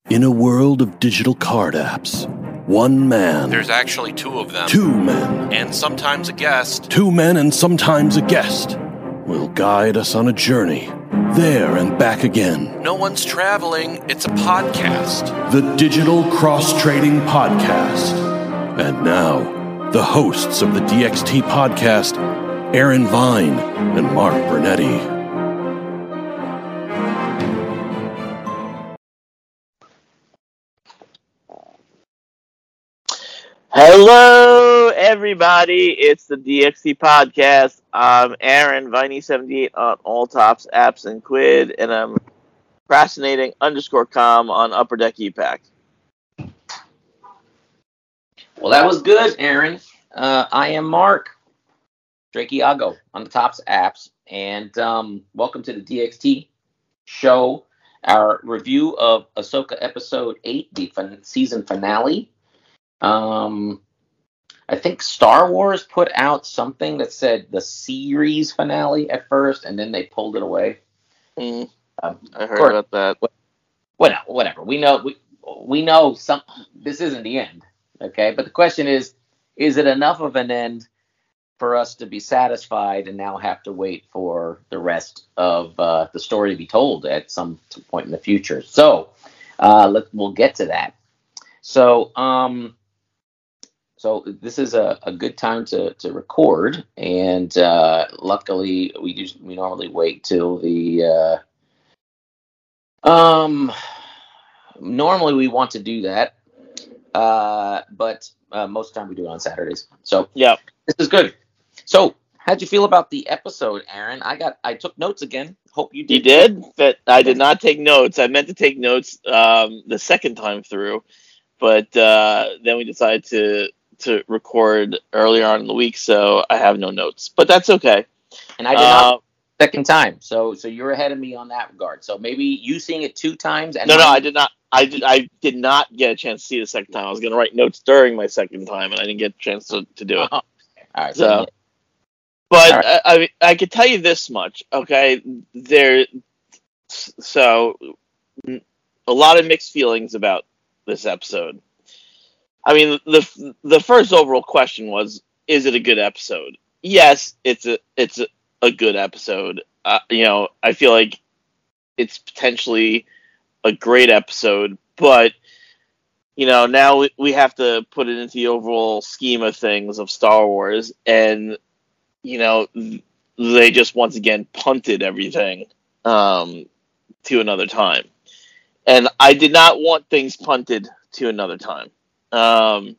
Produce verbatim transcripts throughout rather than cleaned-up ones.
In a world of digital card apps, one man... There's actually two of them. Two men. And sometimes a guest. Two men and sometimes a guest will guide us on a journey, there and back again. No one's traveling, it's a podcast. The Digital Cross Trading Podcast. And now, the hosts of the D X T Podcast, Aaron Vine and Mark Bernetti. Hello, everybody. It's the D X T Podcast. I'm Aaron, Viney seventy-eight on all tops, apps, and quid, and I'm procrastinating underscore com on Upper Deck E PAC. Well, that was good, Aaron. Uh, I am Mark, Drake Iago on the tops, apps, and um, welcome to the D X T show, our review of Ahsoka Episode eight, the fin- season finale. Um, I think Star Wars put out something that said the series finale at first, and then they pulled it away. Mm, um, I heard course, about that. Whatever, whatever. We know we we know some. This isn't the end, okay? But the question is, is it enough of an end for us to be satisfied, and now have to wait for the rest of uh, the story to be told at some point in the future? So, uh, let we'll get to that. So, um. So this is a, a good time to, to record, and uh, luckily we do, we normally wait till the uh, um normally we want to do that, uh, but uh, most of the time we do it on Saturdays. So yeah, this is good. So how'd you feel about the episode, Aaron? I got I took notes again. Hope you did. You did, but I did not take notes. I meant to take notes um, the second time through, but uh, then we decided to. to record earlier on in the week, so I have no notes, but that's okay. And I did uh, not second time, so so you're ahead of me on that regard. So maybe you seeing it two times. And no, mine- no, I did not. I did. I did not get a chance to see it the second time. I was going to write notes during my second time, and I didn't get a chance to, to do it. Oh, all right. So, So, but all right. I, I, I could tell you this much, okay? There, so a lot of mixed feelings about this episode. I mean, the the first overall question was, is it a good episode? Yes, it's a it's a, a good episode. Uh, you know, I feel like it's potentially a great episode, but you know, now we, we have to put it into the overall scheme of things of Star Wars, and you know, they just once again punted everything um, to another time, and I did not want things punted to another time. Um,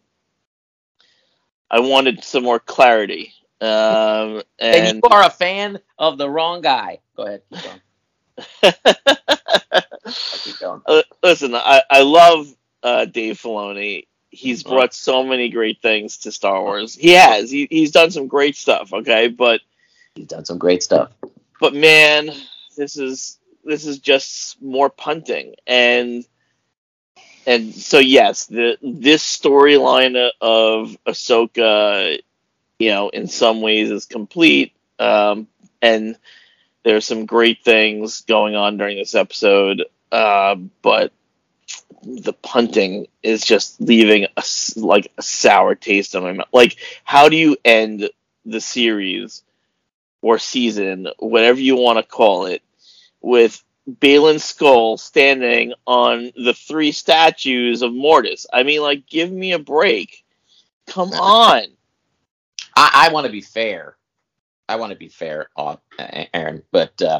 I wanted some more clarity. Um, and, and you are a fan of the wrong guy. Go ahead. Keep going. Keep going. Uh, listen, I, I love uh, Dave Filoni. He's Oh. brought so many great things to Star Wars. He has. He, he's done some great stuff. Okay, but He's done some great stuff. but man, this is this is just more punting. And and so yes, the this storyline of Ahsoka, you know, in some ways is complete. Um, and there's some great things going on during this episode, uh, but the punting is just leaving a, like a sour taste in my mouth. Like, how do you end the series or season, whatever you want to call it, with Baylan Skoll standing on the three statues of Mortis? I mean, like, give me a break. Come on. I, I want to be fair. I want to be fair, on Aaron, but uh,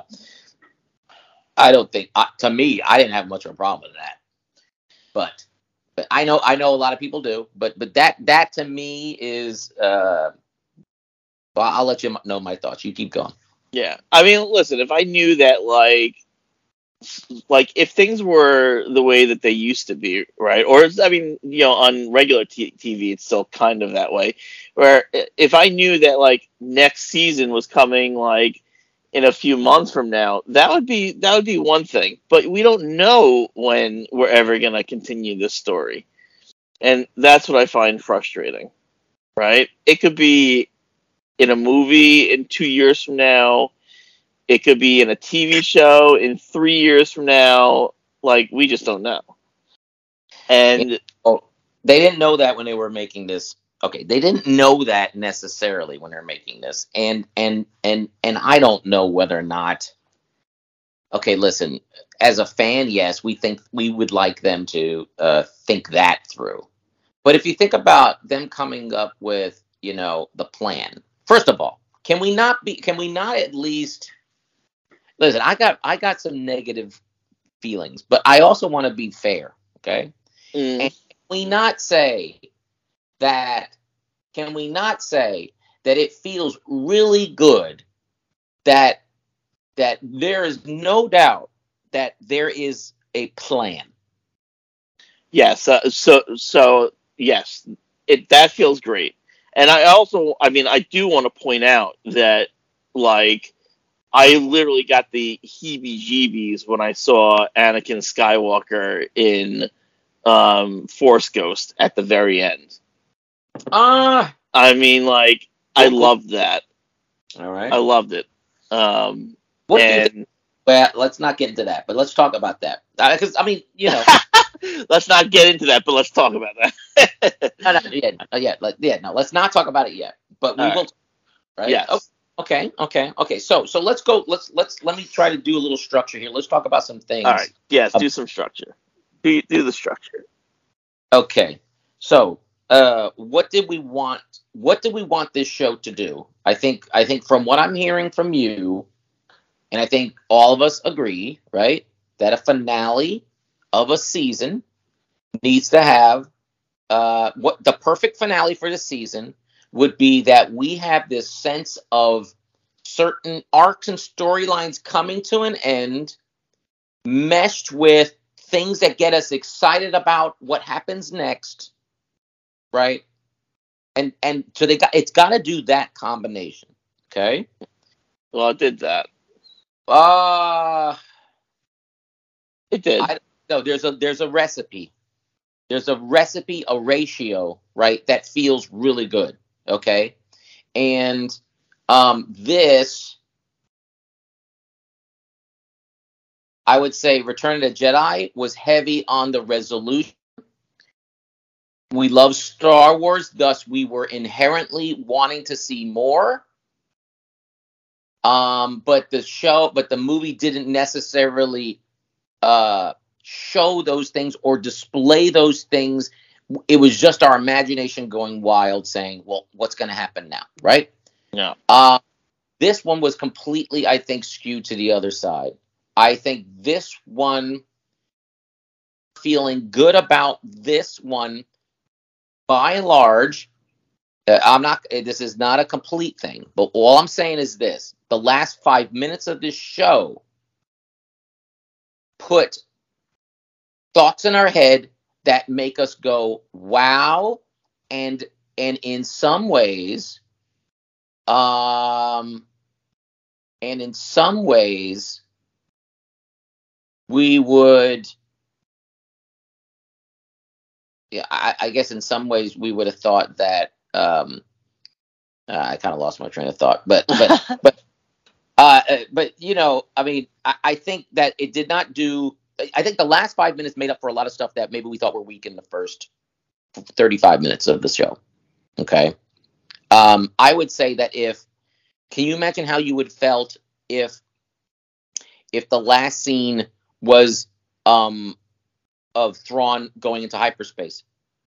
I don't think. Uh, to me, I didn't have much of a problem with that. But, but I know, I know a lot of people do. But, but that, that to me is. Uh, well, I'll let you know my thoughts. You keep going. Yeah, I mean, listen. If I knew that, like, like if things were the way that they used to be, right? Or I mean, you know, on regular t- TV, it's still kind of that way. Where if I knew that, like, next season was coming, like, in a few months from now, that would be that would be one thing. But we don't know when we're ever gonna continue this story, and that's what I find frustrating. Right? It could be in a movie in two years from now. It could be in a T V show in three years from now. Like, we just don't know. And oh, they didn't know that when they were making this. Okay, they didn't know that necessarily when they're making this, and and and and I don't know whether or not. Okay, listen. As a fan, yes, we think we would like them to uh, think that through. But if you think about them coming up with, you know, the plan. First of all, can we not be? Can we not at least listen? I got I got some negative feelings, but I also want to be fair. Okay, mm, and can we not say that? Can we not say that it feels really good that that there is no doubt that there is a plan? yes, uh, so so yes, it that feels great. And I also, I mean, I do want to point out that, like, I literally got the heebie-jeebies when I saw Anakin Skywalker in um, Force Ghost at the very end. Ah, I mean, like, I Cool, cool. loved that. all right. I loved it. Um, What do you think? and Well, let's not get into that, but let's talk about that. Because I mean, you know, let's not get into that, but let's talk about that. no, no, yeah, no, yeah, like, yeah, no, let's not talk about it yet. But we All will, right. right? Yes. Oh, okay, okay, okay. So, so let's go. Let's let's let me try to do a little structure here. Let's talk about some things. All right. Yes. Um, Do some structure. Do do the structure. Okay. So, uh, what did we want? What did we want this show to do? I think. I think from what I'm hearing from you, and I think all of us agree, right, that a finale of a season needs to have uh, what the perfect finale for the season would be that we have this sense of certain arcs and storylines coming to an end, meshed with things that get us excited about what happens next, right? And and so they got it's got to do that combination, okay? Well, it did that. Uh It did. I no, there's a there's a recipe. There's a recipe, a ratio, right, that feels really good, okay? And um, this, I would say Return of the Jedi was heavy on the resolution. We love Star Wars, thus we were inherently wanting to see more. Um, but the show, but the movie didn't necessarily uh, show those things or display those things. It was just our imagination going wild, saying, "Well, what's going to happen now?" Right? Yeah. Uh, this one was completely, I think, skewed to the other side. I think this one, feeling good about this one, by and large. Uh, I'm not. This is not a complete thing, but all I'm saying is this: the last five minutes of this show put thoughts in our head that make us go, wow, and and in some ways, um, and in some ways, we would, yeah, I, I guess in some ways we would have thought that, um, uh, I kind of lost my train of thought, but but but uh, but you know, I mean, I, I think that it did not do. I think the last five minutes made up for a lot of stuff that maybe we thought were weak in the first thirty-five minutes of the show. Okay. Um, I would say that if, can you imagine how you would felt if, if the last scene was, um, of Thrawn going into hyperspace?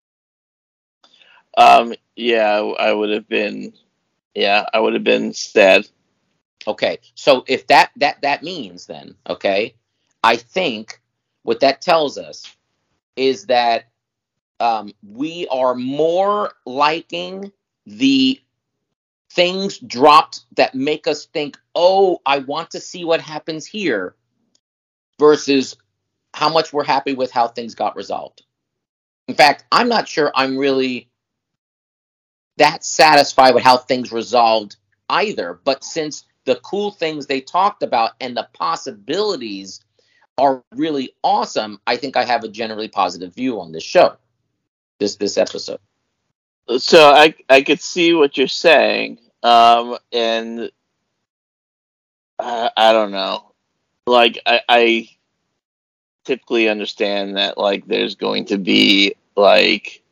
Um. Yeah. I would have been. Yeah. I would have been sad. Okay. So if that, that, that means then, okay, I think what that tells us is that um, we are more liking the things dropped that make us think, oh, I want to see what happens here, versus how much we're happy with how things got resolved. In fact, I'm not sure I'm really that satisfied with how things resolved either. But since the cool things they talked about and the possibilities are really awesome, I think I have a generally positive view on this show, this this episode. So I I could see what you're saying. Um. And I, I don't know. Like I, I typically understand that like there's going to be like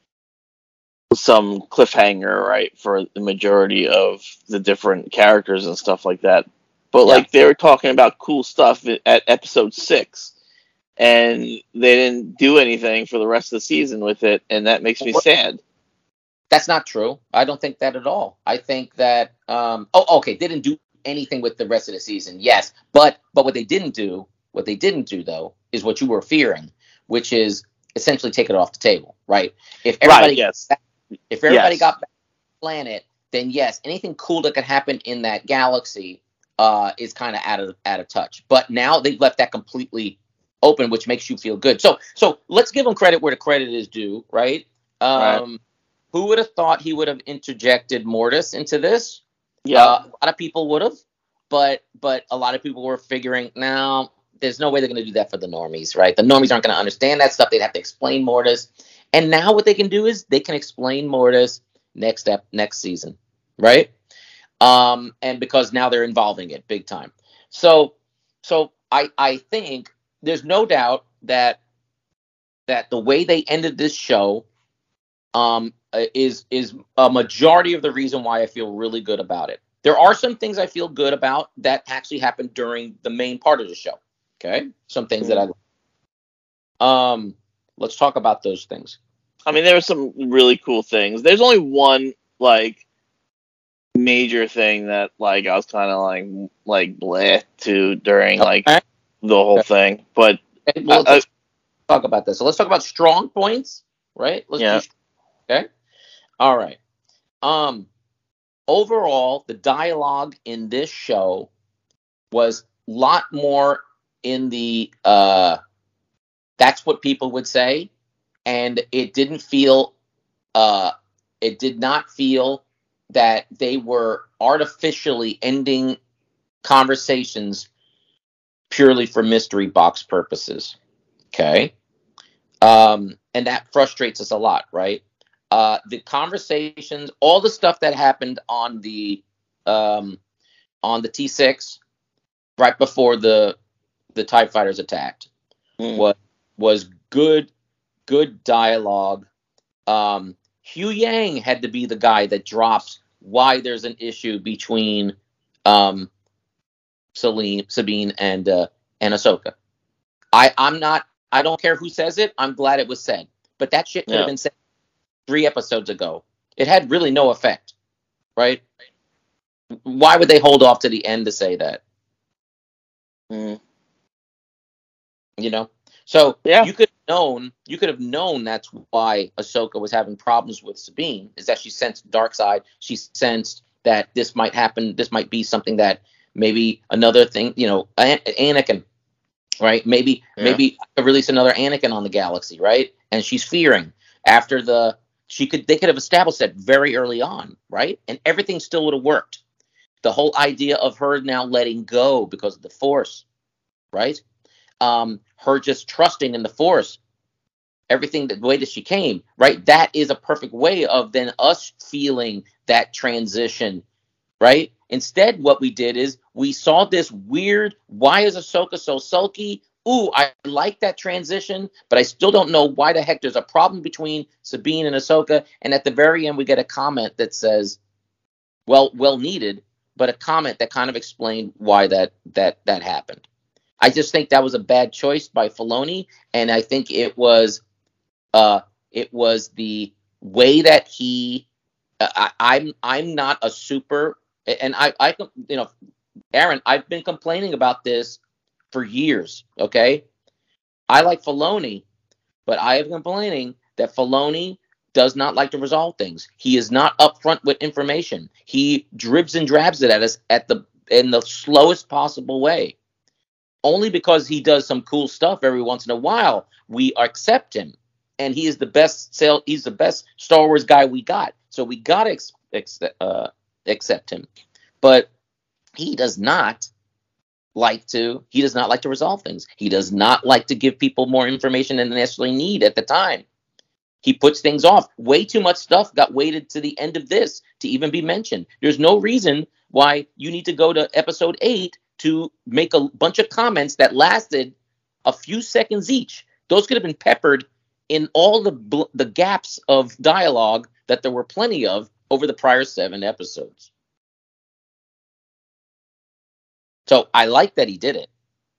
some cliffhanger, right, for the majority of the different characters and stuff like that. But like Yeah. they were talking about cool stuff at episode six, and they didn't do anything for the rest of the season with it, and that makes me sad. That's not true. I don't think that at all. I think that um oh okay, they didn't do anything with the rest of the season. Yes, but but what they didn't do, what they didn't do though, is what you were fearing, which is essentially take it off the table, right? If everybody Right, yes. got back, if everybody Yes. got back to the planet, then yes, anything cool that could happen in that galaxy uh is kind of out of out of touch. But now they've left that completely open, which makes you feel good. So so let's give them credit where the credit is due, right? Um Right. Who would have thought he would have interjected Mortis into this? Yeah. Uh, a lot of people would have, but but a lot of people were figuring, no, there's no way they're going to do that for the normies, right? The normies aren't going to understand that stuff. They'd have to explain Mortis. And now what they can do is they can explain Mortis next step next season, right? Um, and because now they're involving it big time. So so I I think there's no doubt that that the way they ended this show um is is a majority of the reason why I feel really good about it. There are some things I feel good about that actually happened during the main part of the show. Okay, some things that I um let's talk about those things. I mean, there were some really cool things. There's only one like major thing that like I was kind of like like bleh to during like Okay. the whole thing, but Okay, well, I- let's talk about this. So let's talk about strong points, right? Let's Yeah. do, okay. All right. Um, overall, the dialogue in this show was a lot more in the uh, that's what people would say, and it didn't feel uh, it did not feel that they were artificially ending conversations purely for mystery box purposes. Okay. Um, and that frustrates us a lot, right? Uh, the conversations, all the stuff that happened on the um, on the T six right before the the TIE fighters attacked Mm. was was good good dialogue. Um, Hugh Yang had to be the guy that drops why there's an issue between um, Celine, Sabine and uh, and Ahsoka. I I'm not. I don't care who says it. I'm glad it was said. But that shit could Yeah. have been said three episodes ago. It had really no effect, right? Why would they hold off to the end to say that? Mm. You know? So Yeah. you could have known, you could have known that's why Ahsoka was having problems with Sabine, is that she sensed dark side. She sensed that this might happen. This might be something that maybe another thing, you know, An- Anakin, right? Maybe, Yeah. maybe release another Anakin on the galaxy, right? And she's fearing after the, she could, they could have established that very early on, right? And everything still would have worked. The whole idea of her now letting go because of the Force, right? Um, her just trusting in the Force, everything the way that she came, right? That is a perfect way of then us feeling that transition, right? Instead, what we did is we saw this weird, why is Ahsoka so sulky? Ooh, I like that transition, but I still don't know why the heck there's a problem between Sabine and Ahsoka. And at the very end, we get a comment that says, well, well needed, but a comment that kind of explained why that that that happened. I just think that was a bad choice by Filoni, and I think it was uh it was the way that he uh, I, I'm I'm not a super and I I you know Aaron, I've been complaining about this for years, okay? I like Filoni, but I have been complaining that Filoni does not like to resolve things. He is not upfront with information. He dribs and drabs it at us at the in the slowest possible way. Only because he does some cool stuff every once in a while, we accept him, and he is the best sale. He's the best Star Wars guy we got, so we gotta ex, ex, uh, accept him. But he does not like to. He does not like to resolve things. He does not like to give people more information than they necessarily need at the time. He puts things off. Way too much stuff got waited to the end of this to even be mentioned. There's no reason why you need to go to episode eight to make a bunch of comments that lasted a few seconds each. Those could have been peppered in all the bl- the gaps of dialogue that there were plenty of over the prior seven episodes. So I like that he did it.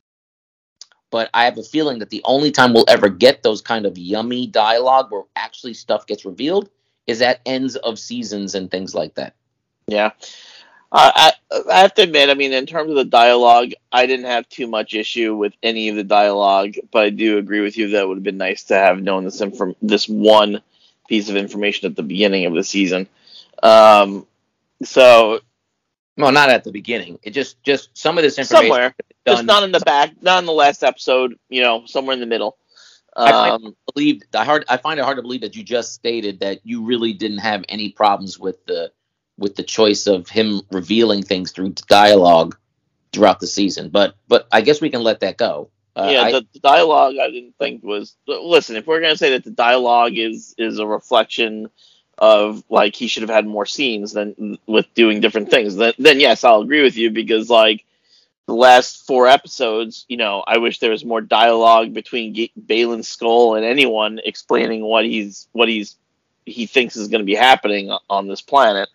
But I have a feeling that the only time we'll ever get those kind of yummy dialogue where actually stuff gets revealed is at ends of seasons and things like that. Yeah. Uh, I, I have to admit, I mean, in terms of the dialogue, I didn't have too much issue with any of the dialogue, but I do agree with you that it would have been nice to have known this inform- this one piece of information at the beginning of the season. Um, so... Well, not at the beginning. It just, just some of this information... Somewhere. Just not in the back, not in the last episode, you know, somewhere in the middle. Um, I, find believe, I, hard, I find it hard to believe that you just stated that you really didn't have any problems with the with the choice of him revealing things through dialogue throughout the season. But but I guess we can let that go. Uh, yeah, I, the, the dialogue I didn't think was... Listen, if we're going to say that the dialogue is, is a reflection of, like, he should have had more scenes than with doing different things, then, then yes, I'll agree with you, because, like, the last four episodes, you know, I wish there was more dialogue between G- Baylan Skoll and anyone explaining what he's what he's he thinks is going to be happening on this planet.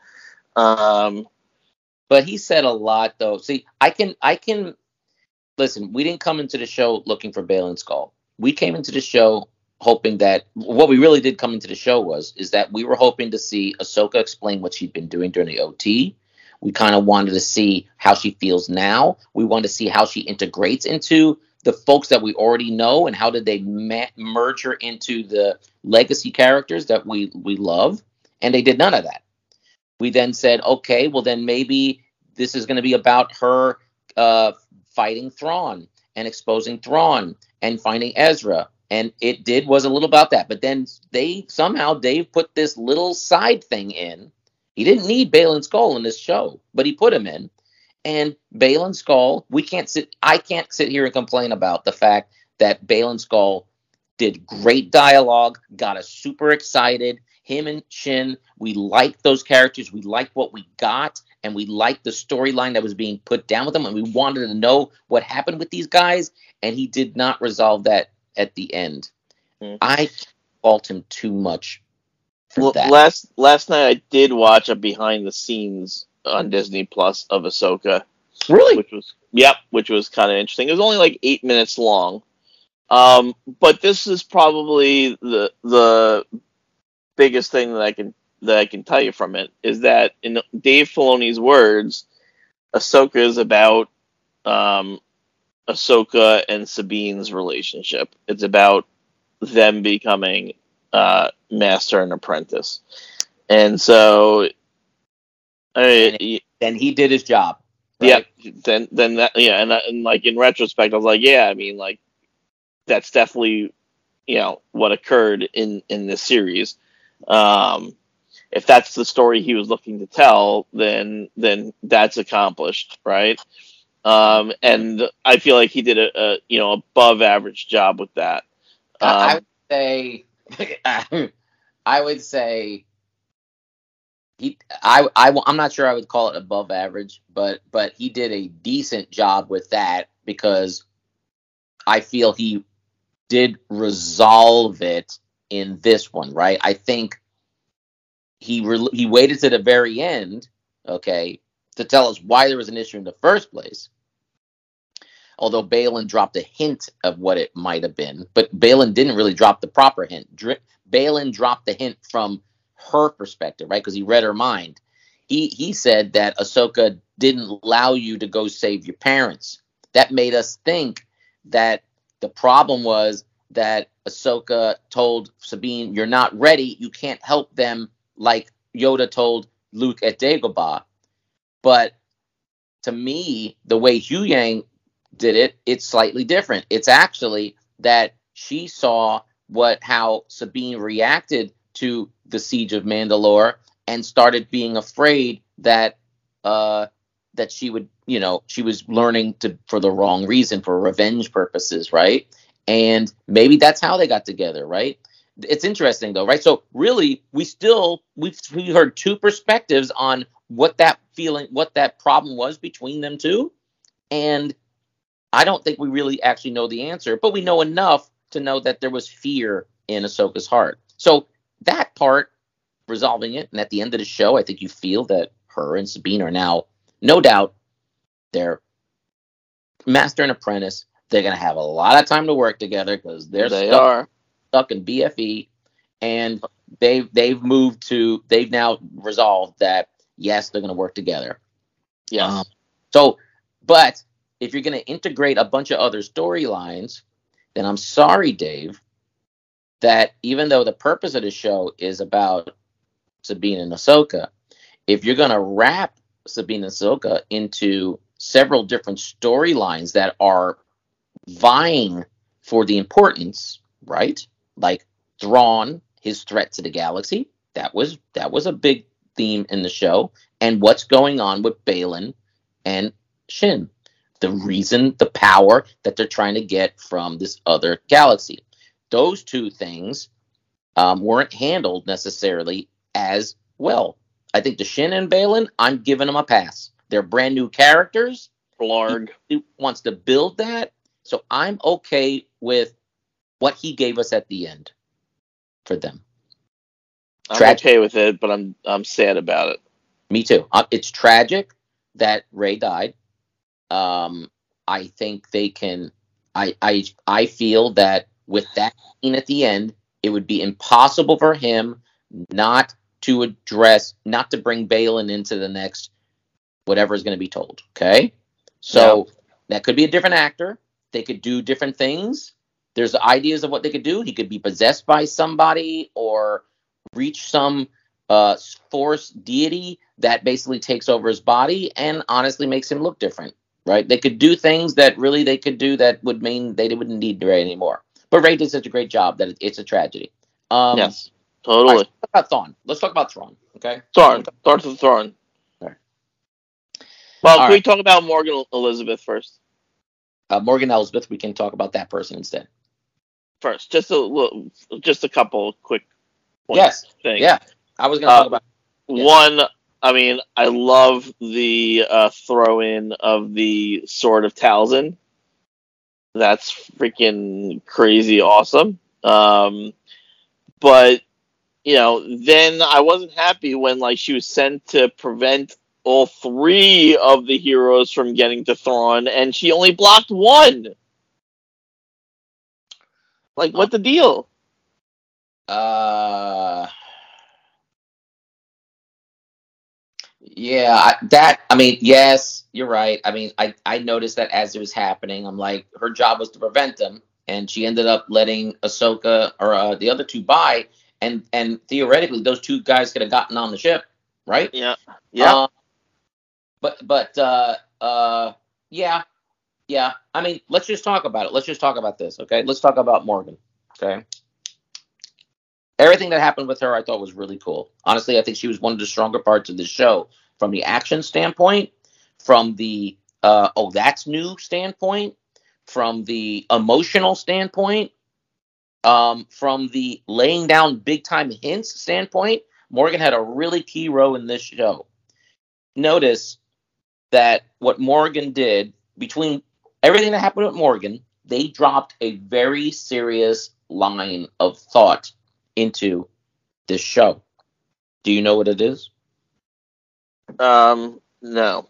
Um, but he said a lot, though. See, I can I can listen. We didn't come into the show looking for Baylan Skoll. We came into the show hoping that what we really did come into the show was is that we were hoping to see Ahsoka explain what she'd been doing during the O T. We kind of wanted to see how she feels now. We wanted to see how she integrates into the folks that we already know and how did they ma- merge her into the legacy characters that we, we love. And they did none of that. We then said, okay, well, then maybe this is going to be about her uh, fighting Thrawn and exposing Thrawn and finding Ezra. And it did was a little about that. But then they somehow Dave put this little side thing in. He didn't need Baylan Skoll in this show, but he put him in. And Baylan Skoll, we can't sit. I can't sit here and complain about the fact that Baylan Skoll did great dialogue, got us super excited. Him and Shin, we liked those characters. We liked what we got, and we liked the storyline that was being put down with them. And we wanted to know what happened with these guys. And he did not resolve that at the end. Mm. I fault him too much. Well, last last night I did watch a behind the scenes on Disney Plus of Ahsoka. Really? Which was yep, which was kind of interesting. It was only like eight minutes long. Um, but this is probably the the biggest thing that I can that I can tell you from it is that in Dave Filoni's words, Ahsoka is about um, Ahsoka and Sabine's relationship. It's about them becoming Uh, master and apprentice, and so I mean, and then he did his job. Right? Yeah, then then that yeah, and, and like in retrospect, I was like, yeah, I mean, like that's definitely you know what occurred in in this series. Um, if that's the story he was looking to tell, then then that's accomplished, right? Um, and I feel like he did a, a you know above average job with that. Um, I would say. I would say he. I, I. I'm not sure I would call it above average, but but he did a decent job with that because I feel he did resolve it in this one, right? I think he re, he waited to the very end, okay, to tell us why there was an issue in the first place. Although Baylan dropped a hint of what it might have been. But Baylan didn't really drop the proper hint. Dr- Baylan dropped the hint from her perspective, right? Because he read her mind. He he said that Ahsoka didn't allow you to go save your parents. That made us think that the problem was that Ahsoka told Sabine, you're not ready. You can't help them like Yoda told Luke at Dagobah. But to me, the way Huyang did it, it's slightly different. It's actually that she saw what how Sabine reacted to the siege of Mandalore and started being afraid that uh that she would, you know, she was learning to for the wrong reason, for revenge purposes, right? And maybe that's how they got together, right? It's interesting though, right? So really, we still we've we heard two perspectives on what that feeling, what that problem was between them two, and I don't think we really actually know the answer, but we know enough to know that there was fear in Ahsoka's heart. So that part, resolving it, and at the end of the show, I think you feel that her and Sabine are now, no doubt, they're master and apprentice. They're going to have a lot of time to work together because they're they stuck, are. stuck in B F E, and they've they've moved to they've now resolved that yes, they're going to work together. Yes. Um, so, but if you're going to integrate a bunch of other storylines, then I'm sorry, Dave, that even though the purpose of the show is about Sabine and Ahsoka, if you're going to wrap Sabine and Ahsoka into several different storylines that are vying for the importance, right? Like Thrawn, his threat to the galaxy, that was that was a big theme in the show, and what's going on with Baylan and Shin, the reason, the power that they're trying to get from this other galaxy. Those two things um, weren't handled necessarily as well. I think the Shin and Baylan, I'm giving them a pass. They're brand new characters. Blarg. He wants to build that. So I'm okay with what he gave us at the end for them. I'm Tragic. okay with it, but I'm I'm sad about it. Me too. Uh, it's tragic that Rey died. Um, I think they can. I I I feel that with that scene at the end, it would be impossible for him not to address, not to bring Baylan into the next whatever is going to be told. Okay, so yeah. That could be a different actor. They could do different things. There's ideas of what they could do. He could be possessed by somebody or reach some uh, force deity that basically takes over his body and honestly makes him look different, right? They could do things that really they could do that would mean they wouldn't need Rey anymore. But Rey did such a great job that it's a tragedy. Um, yes, totally. Right, let's talk about Thrawn. Let's talk about Thrawn, okay? Thrawn. Thrawn to Thrawn. Right. Well, All can right. we talk about Morgan Elizabeth first? Uh, Morgan Elsbeth, we can talk about that person instead. First, just a little, just a couple quick points. Yes. Things. Yeah. I was going to uh, talk about yes. One, I mean, I love the uh, throw in of the Sword of Talzin. That's freaking crazy awesome. Um, but, you know, then I wasn't happy when, like, she was sent to prevent all three of the heroes from getting to Thrawn, and she only blocked one. Like, what the deal? Uh, yeah, I, that, I mean, yes, you're right. I mean, I, I noticed that as it was happening. I'm like, her job was to prevent them, and she ended up letting Ahsoka or uh, the other two by, and, and theoretically, those two guys could have gotten on the ship, right? Yeah. Yeah. Uh, but, but, uh, uh, yeah, yeah. I mean, let's just talk about it. Let's just talk about this, okay? Let's talk about Morgan, okay? Everything that happened with her, I thought was really cool. Honestly, I think she was one of the stronger parts of the show from the action standpoint, from the, uh, oh, that's new standpoint, from the emotional standpoint, um, from the laying down big time hints standpoint. Morgan had a really key role in this show. Notice that what Morgan did, between everything that happened with Morgan, they dropped a very serious line of thought into this show. Do you know what it is? Um, no.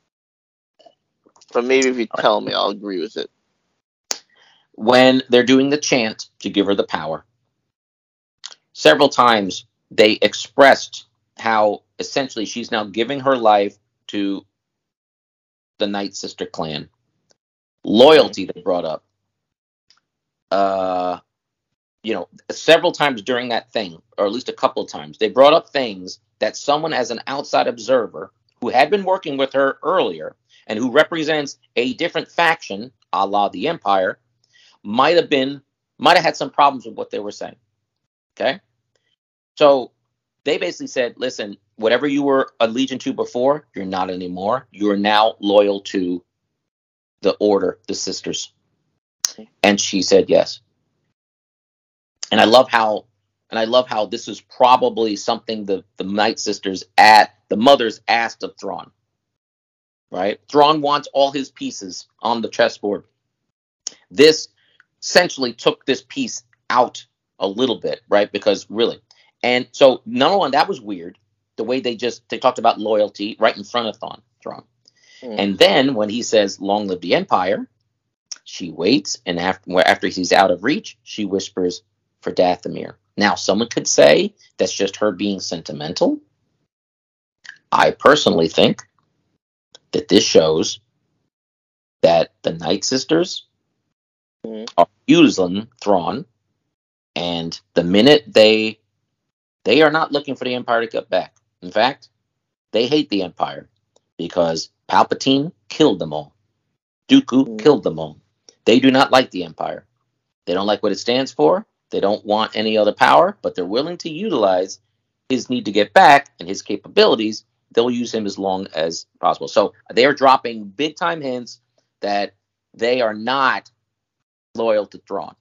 But maybe if you tell me, I'll agree with it. When they're doing the chant to give her the power, several times they expressed how essentially she's now giving her life to the Night Sister clan. Loyalty they brought up. Uh, you know, several times during that thing, or at least a couple of times, they brought up things that someone as an outside observer who had been working with her earlier and who represents a different faction, a la the Empire, might have been, might have had some problems with what they were saying. Okay? So they basically said, listen, whatever you were allegiant to before, you're not anymore. You're now loyal to the order, the sisters. And she said yes. And I love how, and I love how this is probably something the, the Night Sisters at the mothers asked of Thrawn. Right? Thrawn wants all his pieces on the chessboard. This essentially took this piece out a little bit, right? Because really, and so number one, that was weird. The way they just they talked about loyalty right in front of Thrawn. Thrawn. Mm. And then when he says, "Long live the Empire," she waits, and after after he's out of reach, she whispers for Dathomir. Now, someone could say that's just her being sentimental. I personally think that this shows that the Night Sisters mm. are using Thrawn, and the minute they they are not looking for the Empire to get back. In fact, they hate the Empire because Palpatine killed them all. Dooku mm. killed them all. They do not like the Empire. They don't like what it stands for. They don't want any other power, but they're willing to utilize his need to get back and his capabilities. They'll use him as long as possible. So they are dropping big time hints that they are not loyal to Thrawn.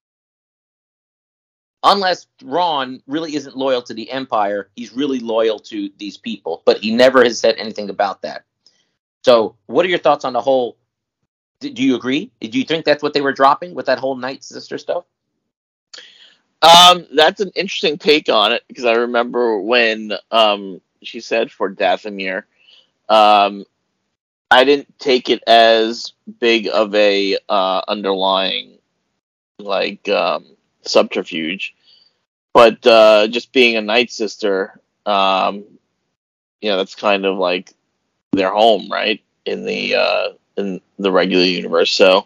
Unless Thrawn really isn't loyal to the Empire, he's really loyal to these people, but he never has said anything about that. So what are your thoughts on the whole? Do you agree? Do you think that's what they were dropping with that whole Night Sister stuff? Um, that's an interesting take on it, because I remember when um, she said for Dathomir, um, I didn't take it as big of a uh, underlying like um, subterfuge, but uh, just being a Night Sister, um, you know, that's kind of like their home, right, in the uh, in the regular universe. So.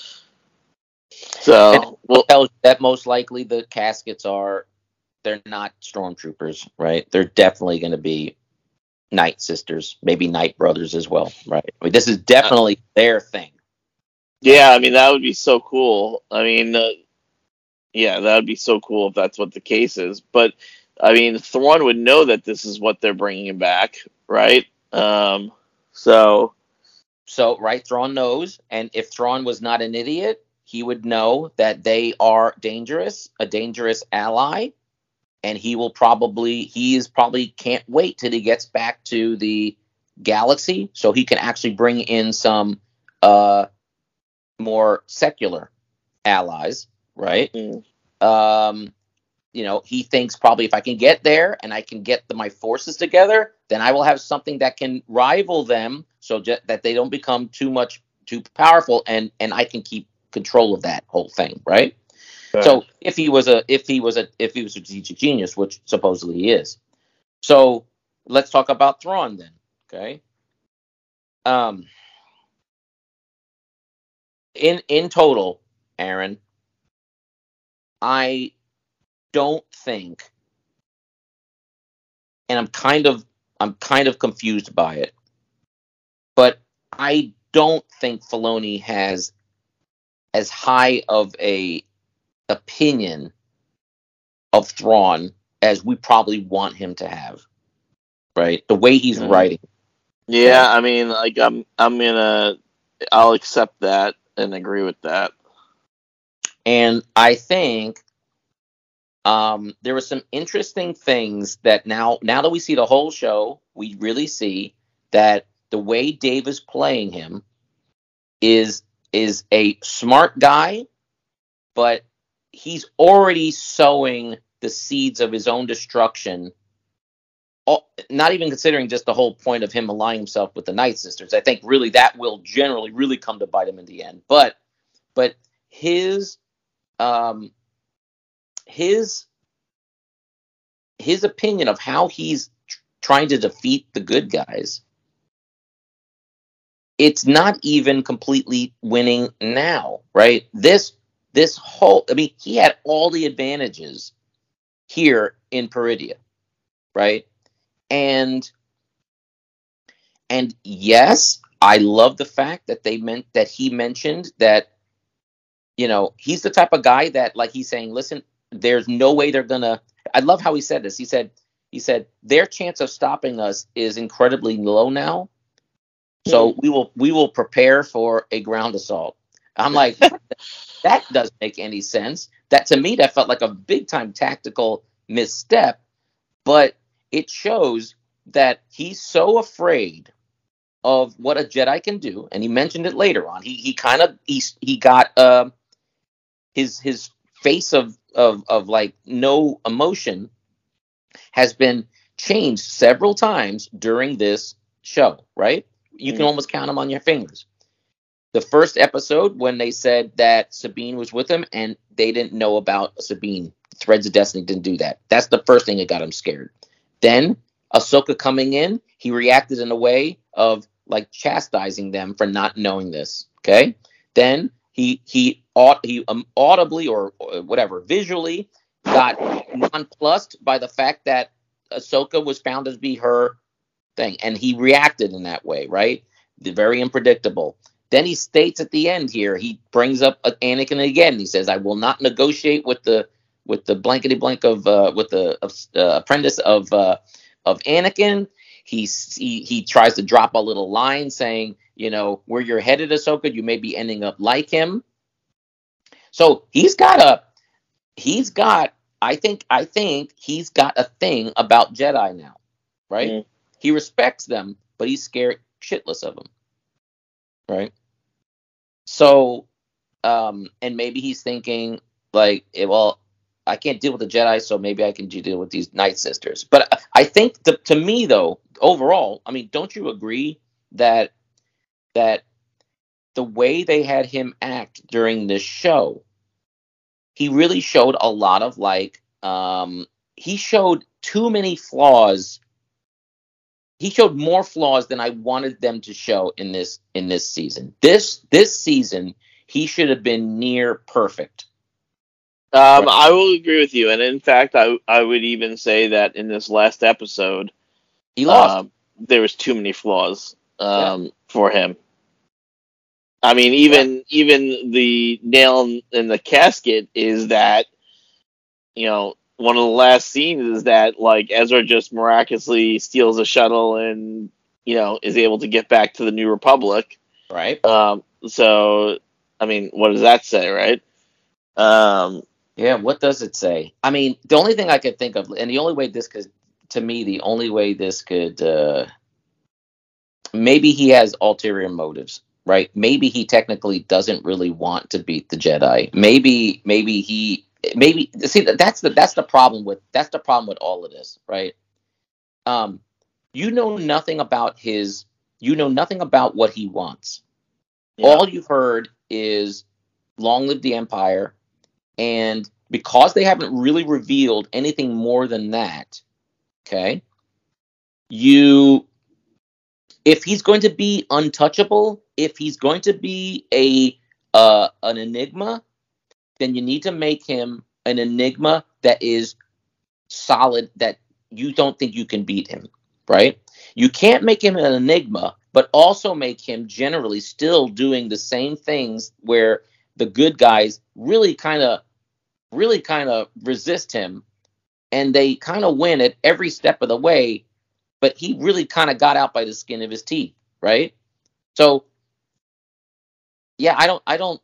So well, tells you that most likely the caskets are they're not stormtroopers, right? They're definitely going to be Night Sisters, maybe Night Brothers as well, right? I mean, this is definitely uh, their thing. Yeah, I mean that would be so cool. I mean, uh, yeah, that would be so cool if that's what the case is. But I mean, Thrawn would know that this is what they're bringing back, right? Um, so, so right, Thrawn knows, and if Thrawn was not an idiot, he would know that they are dangerous, a dangerous ally, and he will probably, he is probably can't wait till he gets back to the galaxy so he can actually bring in some uh, more secular allies, right? Mm. Um, you know, he thinks probably if I can get there and I can get the, my forces together, then I will have something that can rival them so just, that they don't become too much, too powerful, and, and I can keep control of that whole thing, right? right? So if he was a if he was a if he was a strategic genius, which supposedly he is. So let's talk about Thrawn then, okay? Um in in total, Aaron, I don't think, and I'm kind of I'm kind of confused by it, but I don't think Filoni has as high of a opinion of Thrawn as we probably want him to have, right? The way he's mm. writing. Yeah, I mean, like I'm, I'm gonna, I'll accept that and agree with that. And I think um, there were some interesting things that now, now that we see the whole show, we really see that the way Dave is playing him is is a smart guy, but he's already sowing the seeds of his own destruction, not even considering just the whole point of him aligning himself with the Night Sisters. I think really that will generally really come to bite him in the end. But but his um his his opinion of how he's trying to defeat the good guys, it's not even completely winning now, right? This this whole, I mean, he had all the advantages here in Peridea, right? And and yes, I love the fact that they meant that he mentioned that, you know, he's the type of guy that, like, he's saying, listen, there's no way they're gonna. I love how he said this. He said he said their chance of stopping us is incredibly low now. So we will we will prepare for a ground assault. I'm like, that doesn't make any sense. That to me, that felt like a big time tactical misstep. But it shows that he's so afraid of what a Jedi can do, and he mentioned it later on. He he kind of he he got uh, his his face of of of like no emotion has been changed several times during this show, right? You can almost count them on your fingers. The first episode, when they said that Sabine was with him and they didn't know about Sabine, Threads of Destiny didn't do that. That's the first thing that got him scared. Then Ahsoka coming in, he reacted in a way of like chastising them for not knowing this. Okay. Then he he aud- he um, audibly or, or whatever visually got nonplussed by the fact that Ahsoka was found to be her thing, and he reacted in that way, right? The very unpredictable. Then he states at the end here, he brings up Anakin again. He says, "I will not negotiate with the with the blankety blank of uh, with the uh, apprentice of uh, of Anakin." He, he he tries to drop a little line saying, you know, where you're headed, Ahsoka, you may be ending up like him. So he's got a he's got I think I think he's got a thing about Jedi now, right? Mm. He respects them, but he's scared shitless of them, right? So, um, and maybe he's thinking like, well, I can't deal with the Jedi, so maybe I can deal with these Night Sisters. But I think, the, to me, though, overall, I mean, don't you agree that that the way they had him act during this show, he really showed a lot of like, um, he showed too many flaws. He showed more flaws than I wanted them to show in this in this season. This this season, he should have been near perfect. Um, right. I will agree with you, and in fact, I I would even say that in this last episode, he lost. Um, there was too many flaws um, yeah. for him. I mean, even yeah. even the nail in the casket is that, you know, one of the last scenes is that like Ezra just miraculously steals a shuttle and, you know, is able to get back to the New Republic. Right. Um. So, I mean, what does that say, right? Um. Yeah. What does it say? I mean, the only thing I could think of, and the only way this could, to me, the only way this could, uh, maybe he has ulterior motives. Right? Maybe he technically doesn't really want to beat the Jedi. Maybe, maybe he, maybe see that's the that's the problem with that's the problem with all of this, right? Um, you know nothing about his, you know nothing about what he wants. Yeah. All you've heard is "Long live the Empire," and because they haven't really revealed anything more than that, okay, you. If he's going to be untouchable, if he's going to be a uh, an enigma, then you need to make him an enigma that is solid, that you don't think you can beat him, right? You can't make him an enigma, but also make him generally still doing the same things where the good guys really kind of, really kind of resist him, and they kind of win at every step of the way. But he really kind of got out by the skin of his teeth, right? So, yeah, I don't, I don't,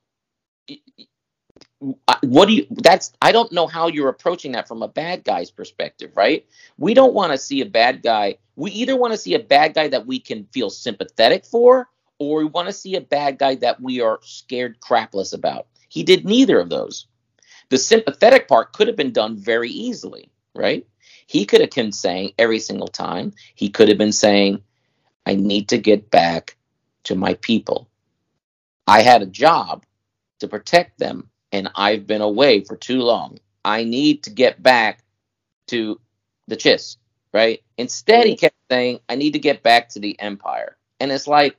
what do you, that's, I don't know how you're approaching that from a bad guy's perspective, right? We don't want to see a bad guy. We either want to see a bad guy that we can feel sympathetic for, or we want to see a bad guy that we are scared crapless about. He did neither of those. The sympathetic part could have been done very easily, right? He could have been saying every single time, he could have been saying, I need to get back to my people. I had a job to protect them, and I've been away for too long. I need to get back to the Chiss, right? Instead, he kept saying, I need to get back to the Empire. And it's like,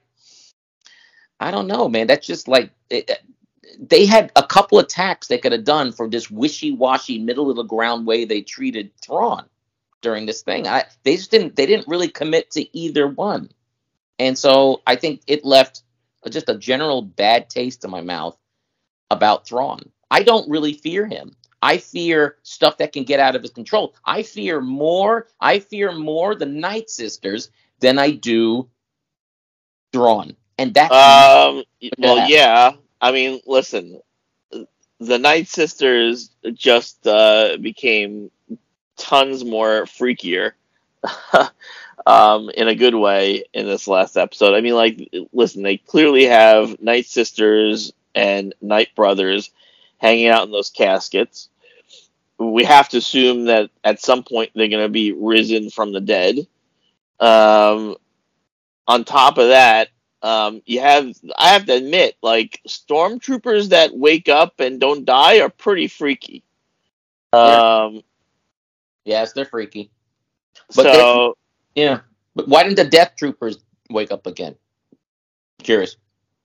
I don't know, man. That's just like, it, they had a couple of tacks they could have done for this wishy-washy, middle of the ground way they treated Thrawn during this thing. I, they just didn't, they didn't really commit to either one. And so I think it left just a general bad taste in my mouth about Thrawn. I don't really fear him. I fear stuff that can get out of his control. I fear more, I fear more the Night Sisters than I do Thrawn. And that's um well, yeah. I mean, listen, the Night Sisters just uh, became tons more freakier um, in a good way in this last episode. I mean, like, listen, they clearly have Night Sisters and Night Brothers hanging out in those caskets. We have to assume that at some point they're going to be risen from the dead. Um, on top of that, um, you have, I have to admit, like, stormtroopers that wake up and don't die are pretty freaky. Um, yes, they're freaky. But so, yeah. But why didn't the Death Troopers wake up again? Curious.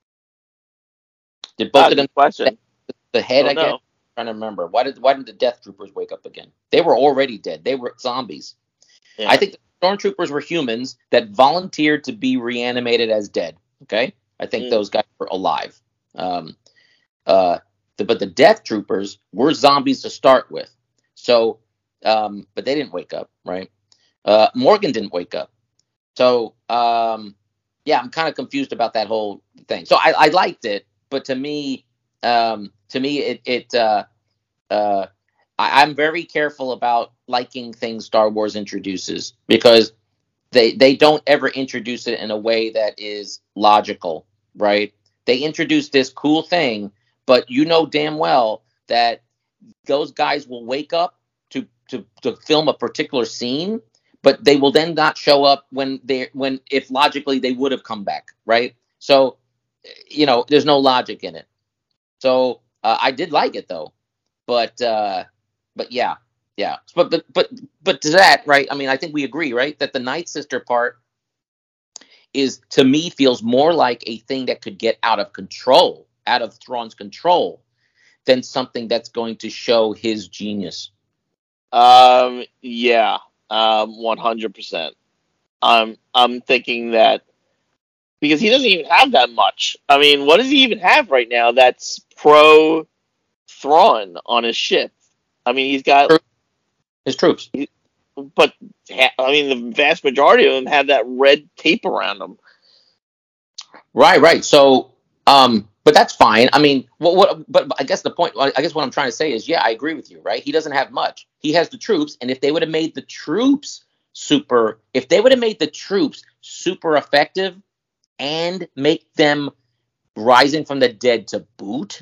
Did both of them question. The head, I guess. I'm trying to remember. Why did why didn't the Death Troopers wake up again? They were already dead. They were zombies. Yeah. I think the Stormtroopers were humans that volunteered to be reanimated as dead. Okay, I think mm. those guys were alive. Um, uh, the, but the Death Troopers were zombies to start with. So, um, but they didn't wake up, right? Uh, Morgan didn't wake up. So, um, yeah, I'm kind of confused about that whole thing. So I, I liked it, but to me, um, to me, it, it uh, uh, I, I'm very careful about liking things Star Wars introduces because they they don't ever introduce it in a way that is logical, right? They introduce this cool thing, but you know damn well that those guys will wake up to to to film a particular scene, but they will then not show up when they when if logically they would have come back, right? So, you know, there's no logic in it. So uh, I did like it though, but uh, but yeah, yeah. But but but but to that, right? I mean, I think we agree, right, that the Night Sister part is to me feels more like a thing that could get out of control, out of Thrawn's control, than something that's going to show his genius. Um. Yeah. Um. One hundred percent. I'm. I'm thinking that because he doesn't even have that much. I mean, what does he even have right now that's pro Thrawn on his ship? I mean, he's got his troops, he, but I mean, the vast majority of them have that red tape around them. Right. Right. So, um. But that's fine. I mean, what, what? But I guess the point. I guess what I'm trying to say is, yeah, I agree with you. Right? He doesn't have much. He has the troops, and if they would have made the troops super, if they would have made the troops super effective, and make them rising from the dead to boot,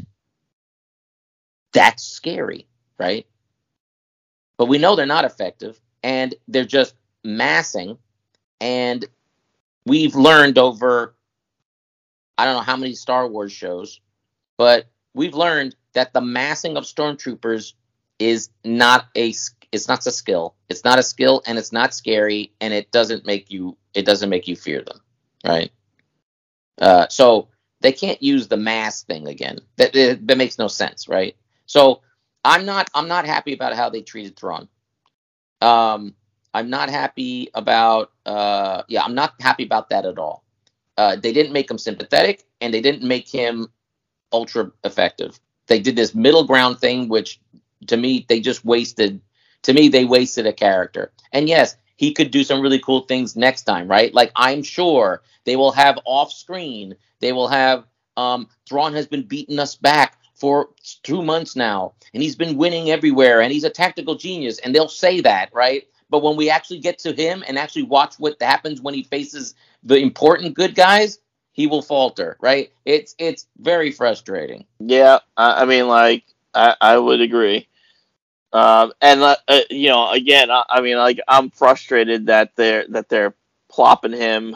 that's scary, right? But we know they're not effective, and they're just massing. And we've learned over, I don't know how many Star Wars shows, but we've learned that the massing of stormtroopers is not a it's not a skill. It's not a skill, and it's not scary, and it doesn't make you it doesn't make you fear them, right? Uh, so they can't use the mass thing again. That, that that makes no sense, right? So I'm not I'm not happy about how they treated Thrawn. Um, I'm not happy about uh, yeah, I'm not happy about that at all. Uh, they didn't make him sympathetic, and they didn't make him ultra effective. They did this middle ground thing, which to me they just wasted. To me, they wasted a character. And yes, he could do some really cool things next time, right? Like, I'm sure they will have off screen. They will have um, Thrawn has been beating us back for two months now, and he's been winning everywhere, and he's a tactical genius. And they'll say that, right? But when we actually get to him and actually watch what happens when he faces the important good guys, he will falter, right? It's it's very frustrating. Yeah, I, I mean, like, I, I would agree. Um, and uh, you know, again, I, I mean, like, I'm frustrated that they're that they're plopping him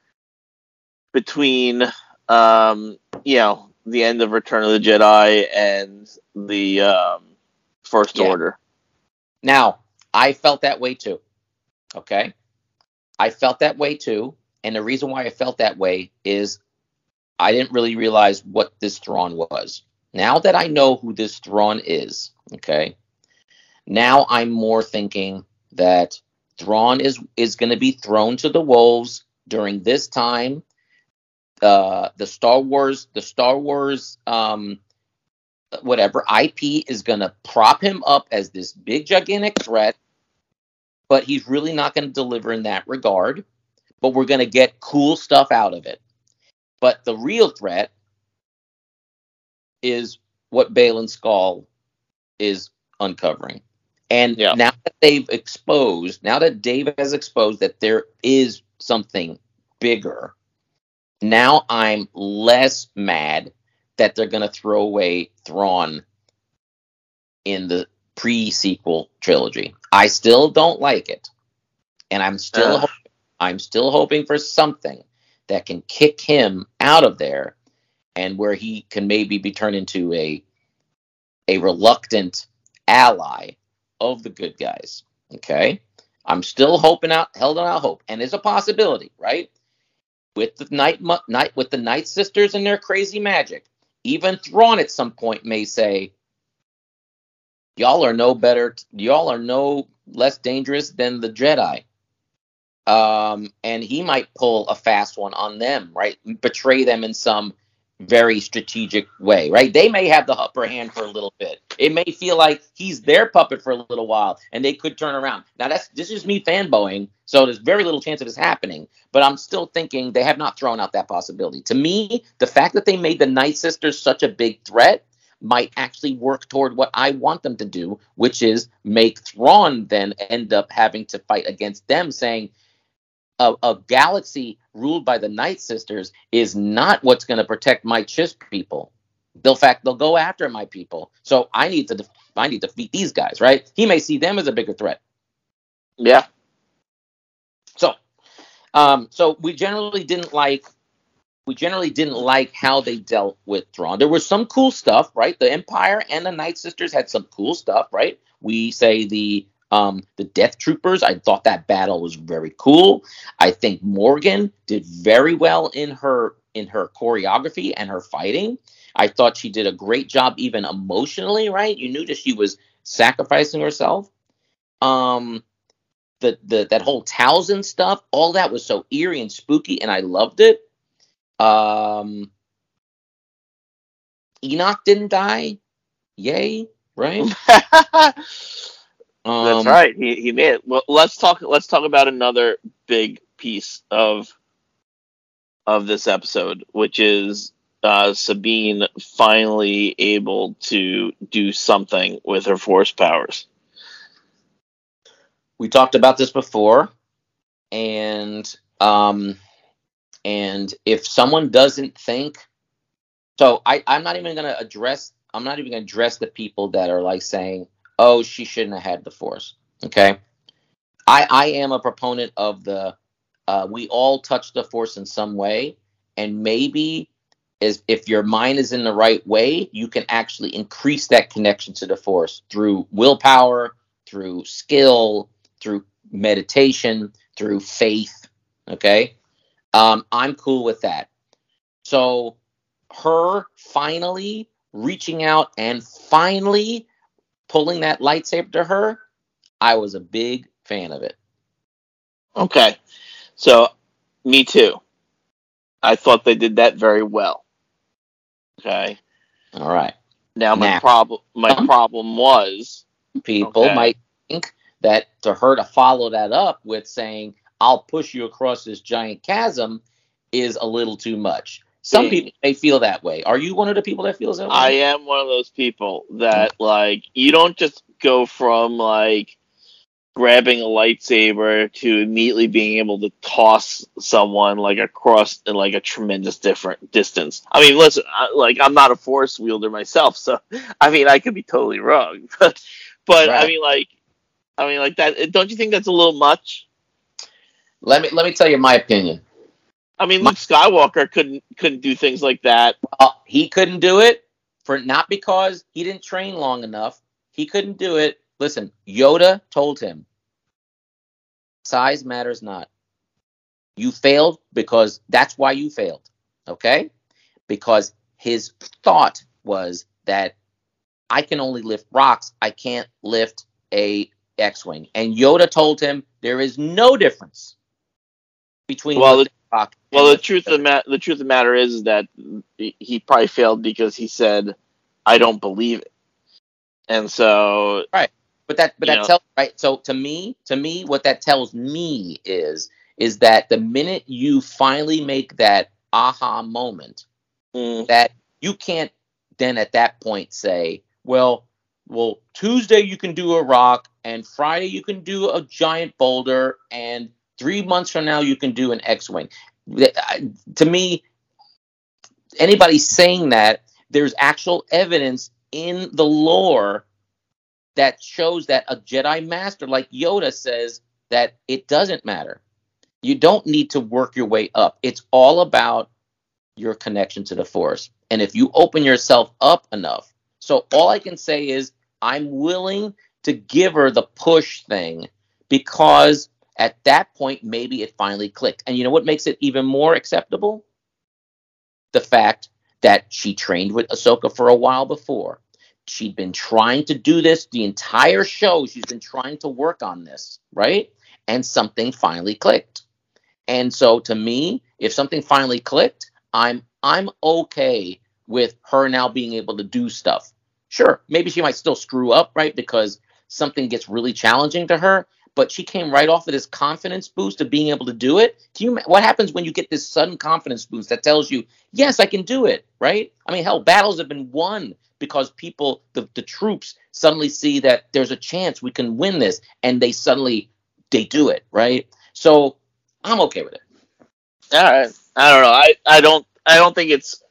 between, um, you know, the end of Return of the Jedi and the um, First yeah. Order. Now, I felt that way too. Okay, I felt that way too, and the reason why I felt that way is I didn't really realize what this Thrawn was. Now that I know who this Thrawn is, okay. Now I'm more thinking that Thrawn is is going to be thrown to the wolves during this time. Uh, the Star Wars, the Star Wars, um, whatever I P is going to prop him up as this big gigantic threat, but he's really not going to deliver in that regard. But we're going to get cool stuff out of it. But the real threat is what Baylan Skoll is uncovering. And Yeah. now that they've exposed, now that Dave has exposed that there is something bigger, now I'm less mad that they're going to throw away Thrawn in the pre-sequel trilogy. I still don't like it, and I'm still Uh. ho- I'm still hoping for something that can kick him out of there, and where he can maybe be turned into a a reluctant ally of the good guys. Okay, I'm still hoping out, held out hope, and there's a possibility, right? With the night, night with the Night Sisters and their crazy magic, even Thrawn at some point may say, "Y'all are no better. Y'all are no less dangerous than the Jedi." Um, and he might pull a fast one on them, right? Betray them in some very strategic way, right? They may have the upper hand for a little bit. It may feel like he's their puppet for a little while, and they could turn around. Now, that's this is me fanboying, so there's very little chance of this happening. But I'm still thinking they have not thrown out that possibility. To me, the fact that they made the Night Sisters such a big threat might actually work toward what I want them to do, which is make Thrawn then end up having to fight against them, saying, A, a galaxy ruled by the Night Sisters is not what's going to protect my Chiss people. They'll, in fact, they'll go after my people. So I need to, def- I need to defeat these guys, right? He may see them as a bigger threat. Yeah. So, um, so we generally didn't like, we generally didn't like how they dealt with Thrawn. There was some cool stuff, right? The Empire and the Night Sisters had some cool stuff, right? We say the Um, the Death Troopers, I thought that battle was very cool. I think Morgan did very well in her in her choreography and her fighting. I thought she did a great job even emotionally, right? You knew that she was sacrificing herself. Um, the, the that whole Towson stuff, all that was so eerie and spooky, and I loved it. Um, Enoch didn't die. Yay, right? Um, That's right. He he made it. Well, let's talk. Let's talk about another big piece of of this episode, which is uh, Sabine finally able to do something with her Force powers. We talked about this before, and um, and if someone doesn't think, so I I'm not even gonna address. I'm not even gonna address the people that are like saying, "Oh, she shouldn't have had the Force." Okay, I I am a proponent of the uh, we all touch the Force in some way, and maybe is if your mind is in the right way, you can actually increase that connection to the Force through willpower, through skill, through meditation, through faith. Okay, um, I'm cool with that. So her finally reaching out and finally pulling that lightsaber to her, I was a big fan of it. Okay, so me too. I thought they did that very well. Okay. All right. Now my Now, problem my some problem was people okay. might think that to her to follow that up with saying, "I'll push you across this giant chasm," is a little too much. Some Being- people may feel that way. Are you one of the people that feels that way? I am one of those people that like you don't just go from like grabbing a lightsaber to immediately being able to toss someone like across in like a tremendous different distance. I mean, listen, I, like I'm not a force wielder myself, so I mean I could be totally wrong, but but Right. I mean like I mean like that. Don't you think that's a little much? Let me let me tell you my opinion. I mean, My- Luke Skywalker couldn't couldn't do things like that. Uh, he couldn't do it for not because he didn't train long enough. He couldn't do it. Listen, Yoda told him, size matters not. You failed because that's why you failed. Okay? Because his thought was that I can only lift rocks. I can't lift a X-Wing. And Yoda told him there is no difference between Well, lifting a rock and Well, the lifting truth a- of the ma- the truth of the matter is, is that he probably failed because he said, "I don't believe it," and so right. But that but you that know. tells right. So to me, to me, what that tells me is is that the minute you finally make that aha moment, Mm. that you can't then at that point say, well, well, Tuesday you can do a rock, and Friday you can do a giant boulder, and three months from now you can do an X-wing. To me, anybody saying that, there's actual evidence in the lore that shows that a Jedi Master like Yoda says that it doesn't matter. You don't need to work your way up. It's all about your connection to the Force. And if you open yourself up enough. So all I can say is I'm willing to give her the push thing, because at that point, maybe it finally clicked. And you know what makes it even more acceptable? The fact that she trained with Ahsoka for a while before. She'd been trying to do this the entire show. She's been trying to work on this, right? And something finally clicked. And so to me, if something finally clicked, I'm I'm okay with her now being able to do stuff. Sure, maybe she might still screw up, right? Because something gets really challenging to her. But she came right off of this confidence boost of being able to do it. Do you, what happens when you get this sudden confidence boost that tells you, yes, I can do it, right? I mean, hell, battles have been won because people, the, the troops, suddenly see that there's a chance we can win this, and they suddenly, they do it, right? So I'm okay with it. All right. I don't know. I, I don't I don't think it's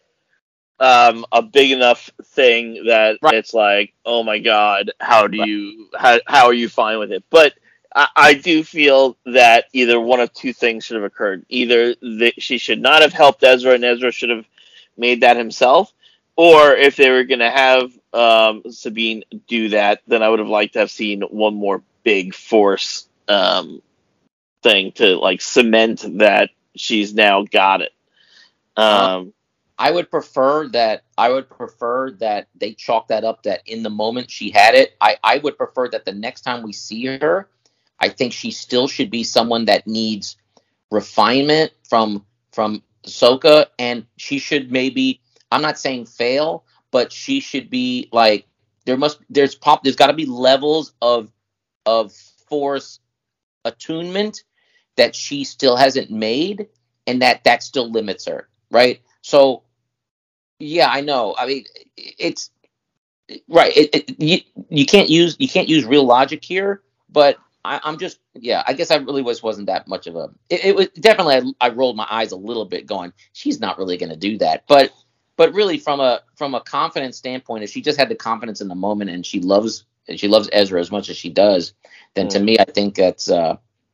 um, a big enough thing that Right. it's like, oh my god, how do Right. you how how are you fine with it? But I, I do feel that either one of two things should have occurred. Either that she should not have helped Ezra, and Ezra should have made that himself, or if they were going to have um, Sabine do that, then I would have liked to have seen one more big Force um, thing to like cement that she's now got it. Um, Um, I would prefer that. I would prefer that they chalk that up. That in the moment she had it. I, I would prefer that the next time we see her, I think she still should be someone that needs refinement from from Ahsoka, and she should maybe. I'm not saying fail, but she should be like there must there's pop there's got to be levels of of Force attunement that she still hasn't made, and that that still limits her, right? So yeah, I know. I mean, it's right. It, it, you, you can't use you can't use real logic here, but I, I'm just yeah. I guess I really was wasn't that much of a. It, it was definitely I, I rolled my eyes a little bit, going, she's not really going to do that. But but really from a from a confidence standpoint, if she just had the confidence in the moment and she loves and she loves Ezra as much as she does, then Mm. to me, I think that's uh,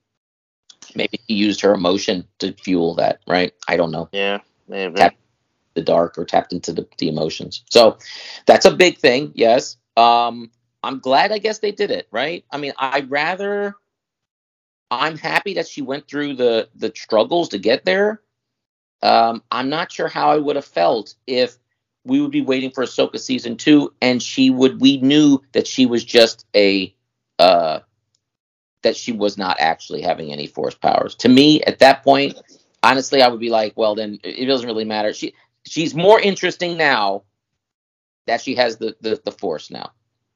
maybe he used her emotion to fuel that. Right? I don't know. yeah, maybe. Tap the dark or tapped into the, the emotions. So that's a big thing. Yes. Um, I'm glad, I guess they did it. Right. I mean, I'd rather, I'm happy that she went through the, the struggles to get there. Um, I'm not sure how I would have felt if we would be waiting for Ahsoka season two and she would, we knew that she was just a, uh, that she was not actually having any Force powers. To me, at that point, honestly, I would be like, well, then it doesn't really matter. She, She's more interesting now that she has the, the, the Force now.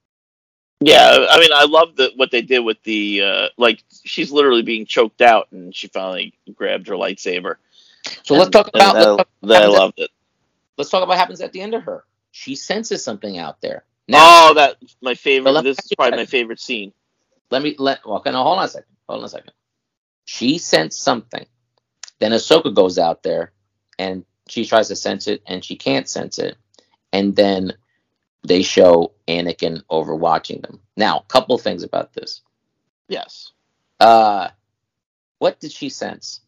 Yeah, I mean, I love the, what they did with the, uh, like, she's literally being choked out, and she finally grabbed her lightsaber. So and, let's talk about, that, let's talk that I about loved it. Let's talk about what happens at the end of her. She senses something out there. Now, Oh, that my favorite. so This is probably my favorite scene. Let me let. Well, okay, no, hold on a second. Hold on a second. She sensed something. Then Ahsoka goes out there, and she tries to sense it, and she can't sense it. And then they show Anakin overwatching them. Now, a couple of things about this. Yes. Uh, what did she sense?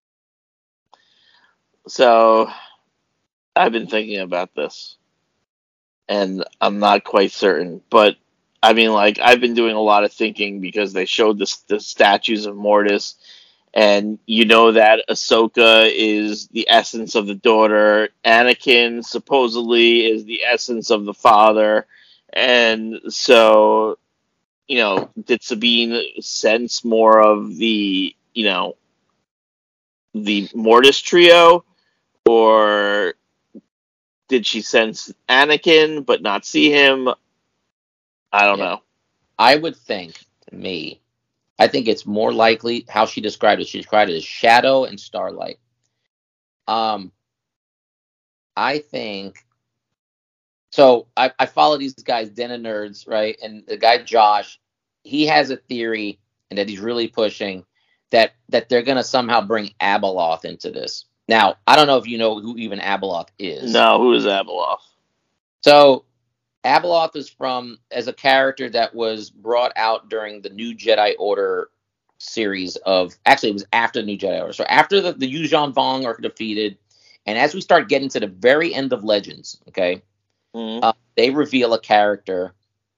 So, I've been thinking about this, and I'm not quite certain. But I mean, like, I've been doing a lot of thinking because they showed this the statues of Mortis. And you know that Ahsoka is the essence of the daughter. Anakin supposedly is the essence of the father. And so, you know, did Sabine sense more of the, you know, the Mortis trio? Or did she sense Anakin but not see him? I don't Yeah. know. I would think, to me, I think it's more likely how she described it. She described it as shadow and starlight. Um, I think so. I, I follow these guys, Den of Nerds, right? And the guy Josh, he has a theory, and that he's really pushing, that that they're going to somehow bring Abeloth into this. Now, I don't know if you know who even Abeloth is. No, who is Abeloth? So, Abeloth is from as a character that was brought out during the New Jedi Order series of, actually it was after the New Jedi Order. So after the, the Yuuzhan Vong are defeated, and as we start getting to the very end of Legends, okay, mm-hmm. uh, they reveal a character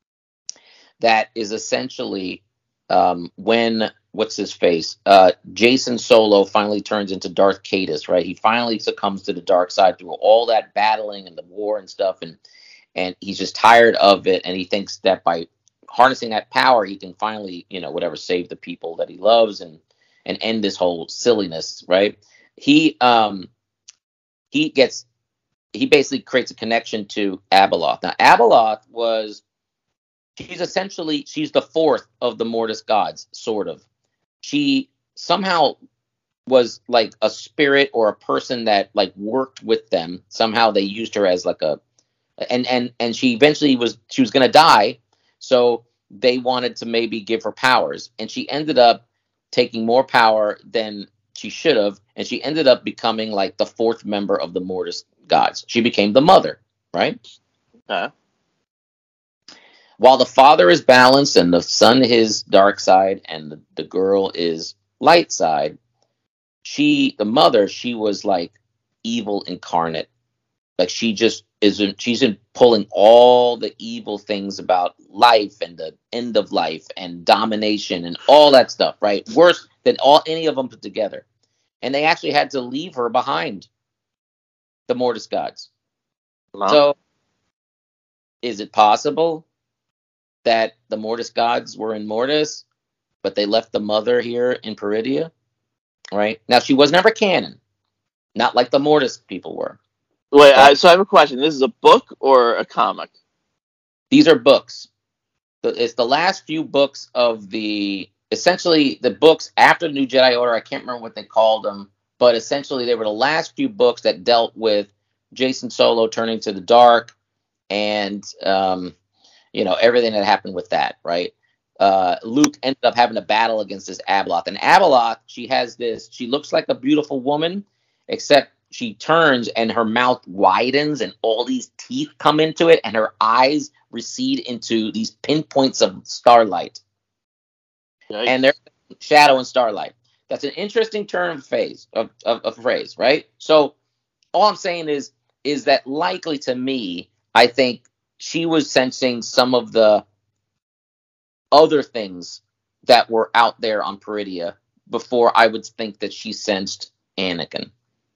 that is essentially um, when, what's his face, uh, Jacen Solo finally turns into Darth Caedus, right? He finally succumbs to the dark side through all that battling and the war and stuff, and and he's just tired of it, and he thinks that by harnessing that power, he can finally, you know, whatever, save the people that he loves and and end this whole silliness, right? He um he gets he basically creates a connection to Abeloth. Now, Abeloth was she's essentially she's the fourth of the Mortis gods, sort of. She somehow was like a spirit or a person that like worked with them. Somehow they used her as like a and and and she eventually was she was going to die, so they wanted to maybe give her powers, and she ended up taking more power than she should have, and she ended up becoming like the fourth member of the Mortis gods. She became the mother, right? Uh. While the father is balanced and the son is dark side and the, the girl is light side, she, the mother, she was like evil incarnate. Like she just isn't, she's in pulling all the evil things about life and the end of life and domination and all that stuff, right? Worse than all any of them put together. And they actually had to leave her behind, the Mortis gods. Wow. So is it possible that the Mortis gods were in Mortis, but they left the mother here in Peridea? Right? Now, she was never canon, not like the Mortis people were. Wait, I, so I have a question. This is a book or a comic? These are books. It's the last few books of the, essentially the books after the New Jedi Order. I can't remember what they called them, but essentially they were the last few books that dealt with Jacen Solo turning to the dark and, um, you know, everything that happened with that, right? Uh, Luke ended up having a battle against this Abeloth. And Abeloth, she has this, she looks like a beautiful woman, except she turns and her mouth widens and all these teeth come into it and her eyes recede into these pinpoints of starlight. Yikes. And there's shadow and starlight. That's an interesting term phase of, of, of phrase, right? So all I'm saying is, is that likely to me, I think she was sensing some of the other things that were out there on Peridea before I would think that she sensed Anakin.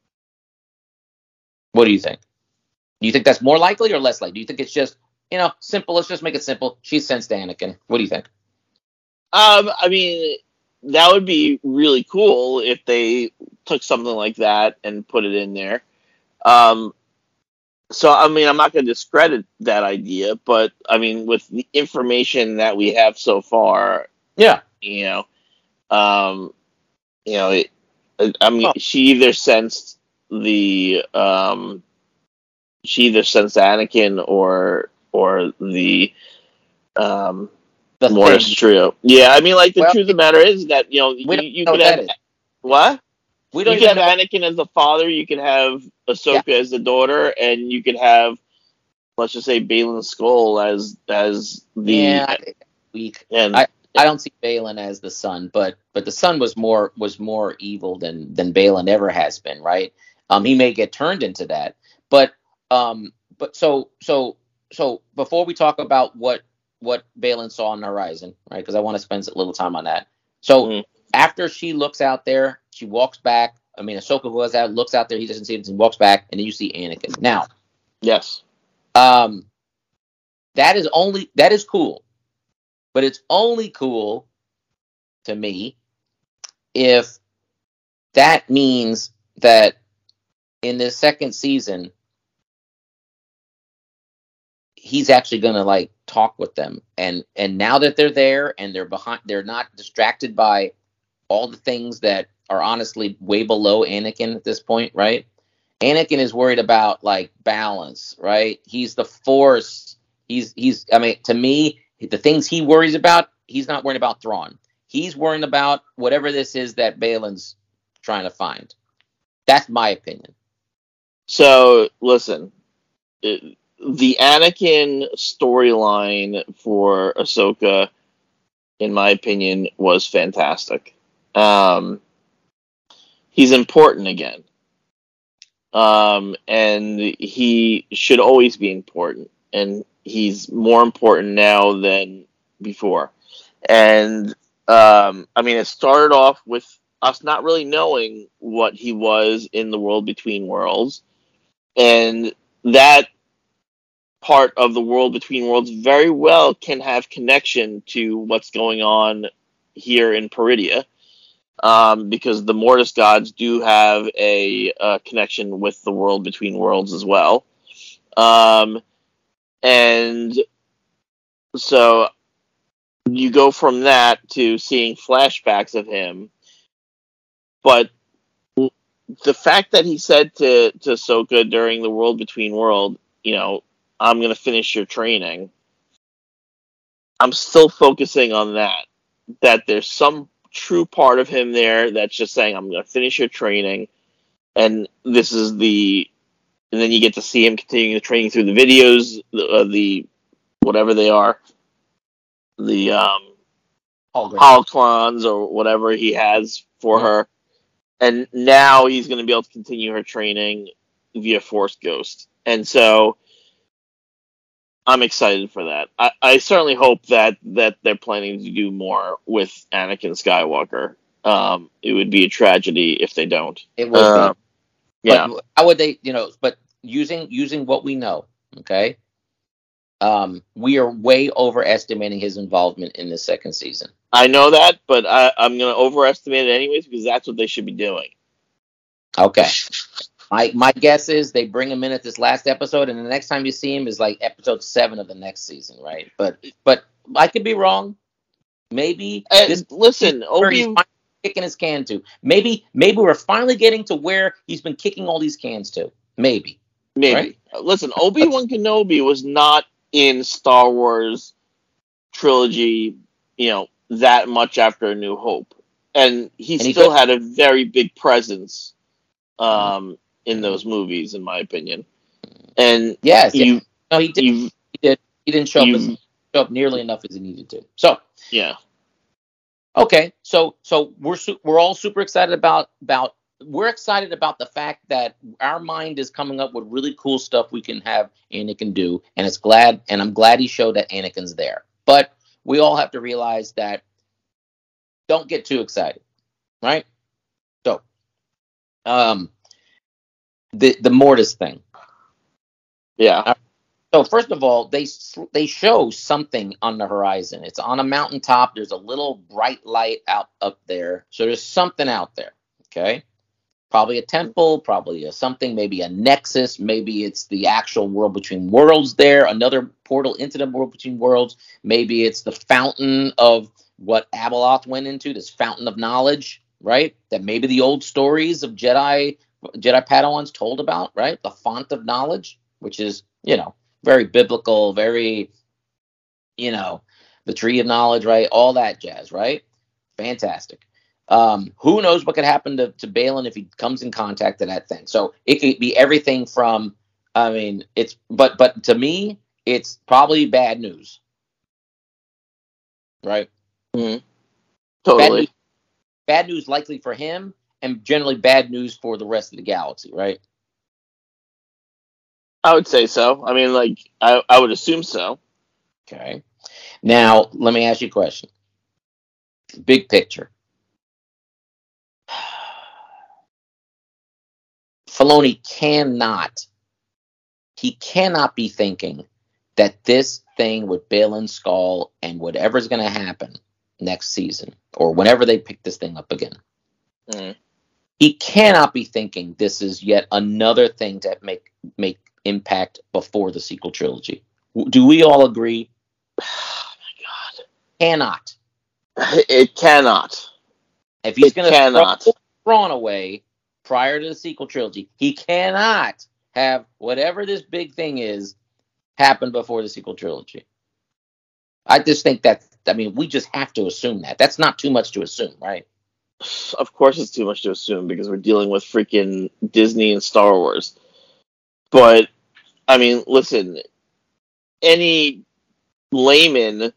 What do you think? Do you think that's more likely or less likely? Do you think it's just, you know, simple? Let's just make it simple. She sensed Anakin. What do you think? Um, I mean, that would be really cool if they took something like that and put it in there. Um, so, I mean, I'm not going to discredit that idea, but, I mean, with the information that we have so far, yeah, you know, um, you know, it, I mean, oh. she either sensed the, um, she either sensed Anakin or, or the, um, the Mortis trio. Yeah, I mean, like, the well, truth of the matter is that, you know, you, you could have, what? We don't you could have know. Anakin as the father, you could have Ahsoka yeah. as the daughter, and you could have, let's just say, Baylan Skoll as as the yeah. Weak. And I, I don't see Baylan as the son, but but the son was more was more evil than than Baylan ever has been, right? Um, he may get turned into that, but um, but so so so before we talk about what what Baylan saw on the horizon, right? Because I want to spend a little time on that. So. Mm-hmm. After she looks out there, she walks back. I mean, Ahsoka was out, looks out there. He doesn't see it, and walks back, and then you see Anakin. Now, yes, um, that is only that is cool, but it's only cool to me if that means that in the second season, he's actually going to like talk with them, and and now that they're there and they're behind, they're not distracted by all the things that are honestly way below Anakin at this point, right? Anakin is worried about like balance, right? He's the Force. He's he's. I mean, to me, the things he worries about he's not worrying about Thrawn. He's worrying about whatever this is that Balin's trying to find. That's my opinion. So, listen, it, the Anakin storyline for Ahsoka, in my opinion, was fantastic. Um, he's important again. Um, and he should always be important. And he's more important now than before. And, um, I mean, it started off with us not really knowing what he was in the world between worlds. And that part of the world between worlds very well can have connection to what's going on here in Peridea, um, because the Mortis gods do have a, a connection with the world between worlds as well. Um, and so you go from that to seeing flashbacks of him, but the fact that he said to, to Ahsoka during the world between world, you know, I'm going to finish your training. I'm still focusing on that. That there's some true part of him there that's just saying, I'm going to finish your training. And this is the... And then you get to see him continuing the training through the videos, the, uh, the whatever they are. The um, holocrons or whatever he has for Yeah. her. And now he's going to be able to continue her training via Force Ghost. And so I'm excited for that. I, I certainly hope that, that they're planning to do more with Anakin Skywalker. Um, it would be a tragedy if they don't. It would uh, be. Yeah. But how would they, you know, but using using what we know, okay? Um, we are way overestimating his involvement in the second season. I know that, but I, I'm going to overestimate it anyways because that's what they should be doing. Okay. My my guess is they bring him in at this last episode, and the next time you see him is like episode seven of the next season, right? But but I could be wrong. Maybe Uh, this listen, where he's Obi, finally kicking his can to. Maybe maybe we're finally getting to where he's been kicking all these cans to. Maybe. maybe. Right? Listen, Obi-Wan Kenobi was not in Star Wars trilogy, you know, that much after A New Hope, and he And he still could- had a very big presence um, in those movies, in my opinion. And Yes. you, yes. No, he did. you, He did. He didn't show up, you, as, show up nearly enough as he needed to. So yeah. okay, so so we're su- we're all super excited about about we're excited about the fact that our mind is coming up with really cool stuff we can have Anakin do, and it's glad and I'm glad he showed that Anakin's there. But we all have to realize that don't get too excited, right? So, um, the the Mortis thing. Yeah. So first of all, they they show something on the horizon. It's on a mountaintop. There's a little bright light out up there. So there's something out there. Okay, probably a temple, probably a something, maybe a nexus. Maybe it's the actual world between worlds. There, another portal into the world between worlds. Maybe it's the fountain of what Abeloth went into. This fountain of knowledge, right? That maybe the old stories of Jedi Jedi Padawans told about, right? The font of knowledge, which is, you know, very biblical, very, you know, the tree of knowledge, right? All that jazz, right? Fantastic. Um, who knows what could happen to, to Baylan if he comes in contact with that thing? So it could be everything from, I mean, it's, but, but to me, it's probably bad news, right? Mm-hmm. Totally. Bad news, bad news likely for him, and generally bad news for the rest of the galaxy, right? I would say so. I mean, like, I, I would assume so. Okay. Now, let me ask you a question. Big picture. Filoni cannot, he cannot be thinking that this thing with Baylan Skoll and whatever's going to happen next season, or whenever they pick this thing up again, Mm. he cannot be thinking this is yet another thing to make make impact before the sequel trilogy. Do we all agree? Oh my God. Cannot. It cannot. If he's It going to cannot. throw Thrawn away prior to the sequel trilogy, he cannot have whatever this big thing is happen before the sequel trilogy. I just think that I mean, we just have to assume that. That's not too much to assume, right? Of course it's too much to assume because we're dealing with freaking Disney and Star Wars. But, I mean, listen, any layman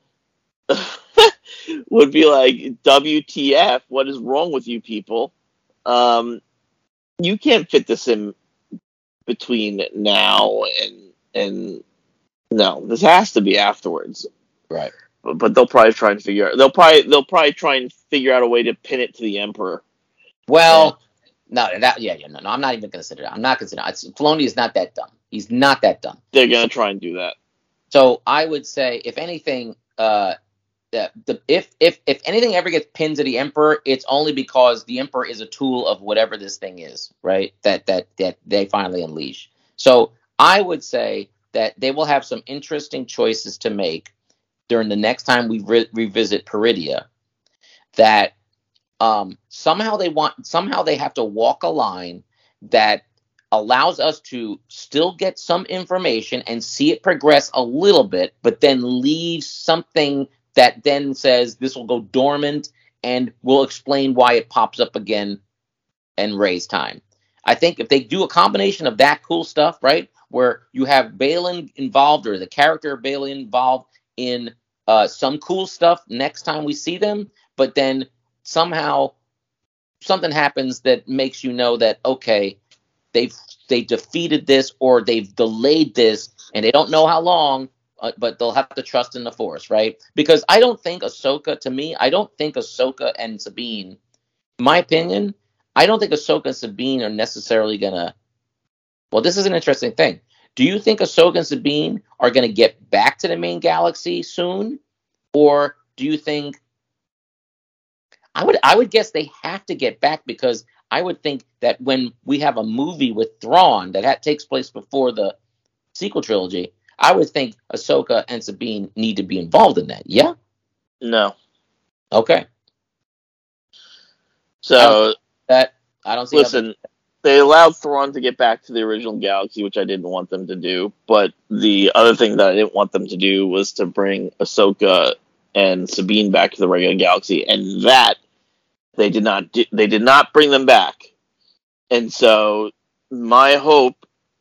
would be like, W T F, what is wrong with you people? Um, you can't fit this in between now and, and no, this has to be afterwards. Right. But, but they'll probably try and figure out, they'll probably, they'll probably try and figure out a way to pin it to the Emperor. Well, no, that yeah, yeah, no, no. I'm not even considering. I'm not considering. It's, Filoni is not that dumb. He's not that dumb. They're gonna try and do that. So I would say, if anything, uh, the, the if if if anything ever gets pinned to the Emperor, it's only because the Emperor is a tool of whatever this thing is, right? That that that they finally unleash. So I would say that they will have some interesting choices to make during the next time we re- revisit Peridia. That. Um, somehow they want, somehow they have to walk a line that allows us to still get some information and see it progress a little bit, but then leave something that then says this will go dormant and we'll explain why it pops up again and raise time. I think if they do a combination of that cool stuff, right, where you have Baylan involved or the character of Baylan involved in uh, some cool stuff next time we see them, but then somehow something happens that makes you know that, okay, they've they defeated this or they've delayed this and they don't know how long, uh, but they'll have to trust in the Force, right? Because I don't think Ahsoka, to me, I don't think Ahsoka and Sabine, in my opinion, I don't think Ahsoka and Sabine are necessarily going to, well, this is an interesting thing. Do you think Ahsoka and Sabine are going to get back to the main galaxy soon? Or do you think I would I would guess they have to get back because I would think that when we have a movie with Thrawn that, that takes place before the sequel trilogy, I would think Ahsoka and Sabine need to be involved in that. Yeah? No. Okay. So I don't that I don't see. Listen, how they allowed Thrawn to get back to the original galaxy, which I didn't want them to do. But the other thing that I didn't want them to do was to bring Ahsoka and Sabine back to the regular galaxy, and that they did not do, they did not bring them back. And so my hope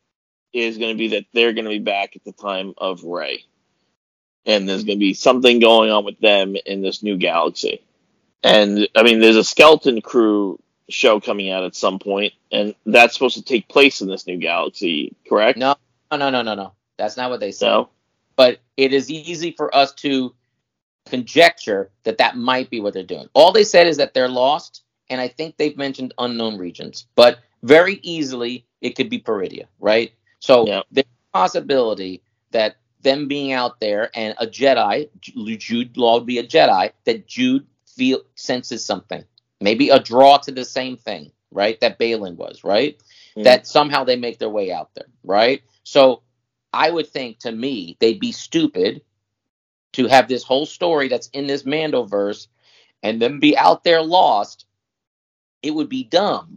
is going to be that they're going to be back at the time of Rey, and there's going to be something going on with them in this new galaxy. And I mean, there's a Skeleton Crew show coming out at some point, and that's supposed to take place in this new galaxy, correct? No, no, no, no, no. That's not what they said. No? But it is easy for us to conjecture that that might be what they're doing. All they said is that they're lost, and I think they've mentioned unknown regions. But very easily, it could be Peridia, right? So yeah. There's a possibility that them being out there and a Jedi, Jude Law would be a Jedi, that Jude feel senses something. Maybe a draw to the same thing, right? That Baylan was, right? Mm. That somehow they make their way out there, right? So I would think, to me, they'd be stupid to have this whole story that's in this Mandoverse and then be out there lost. It would be dumb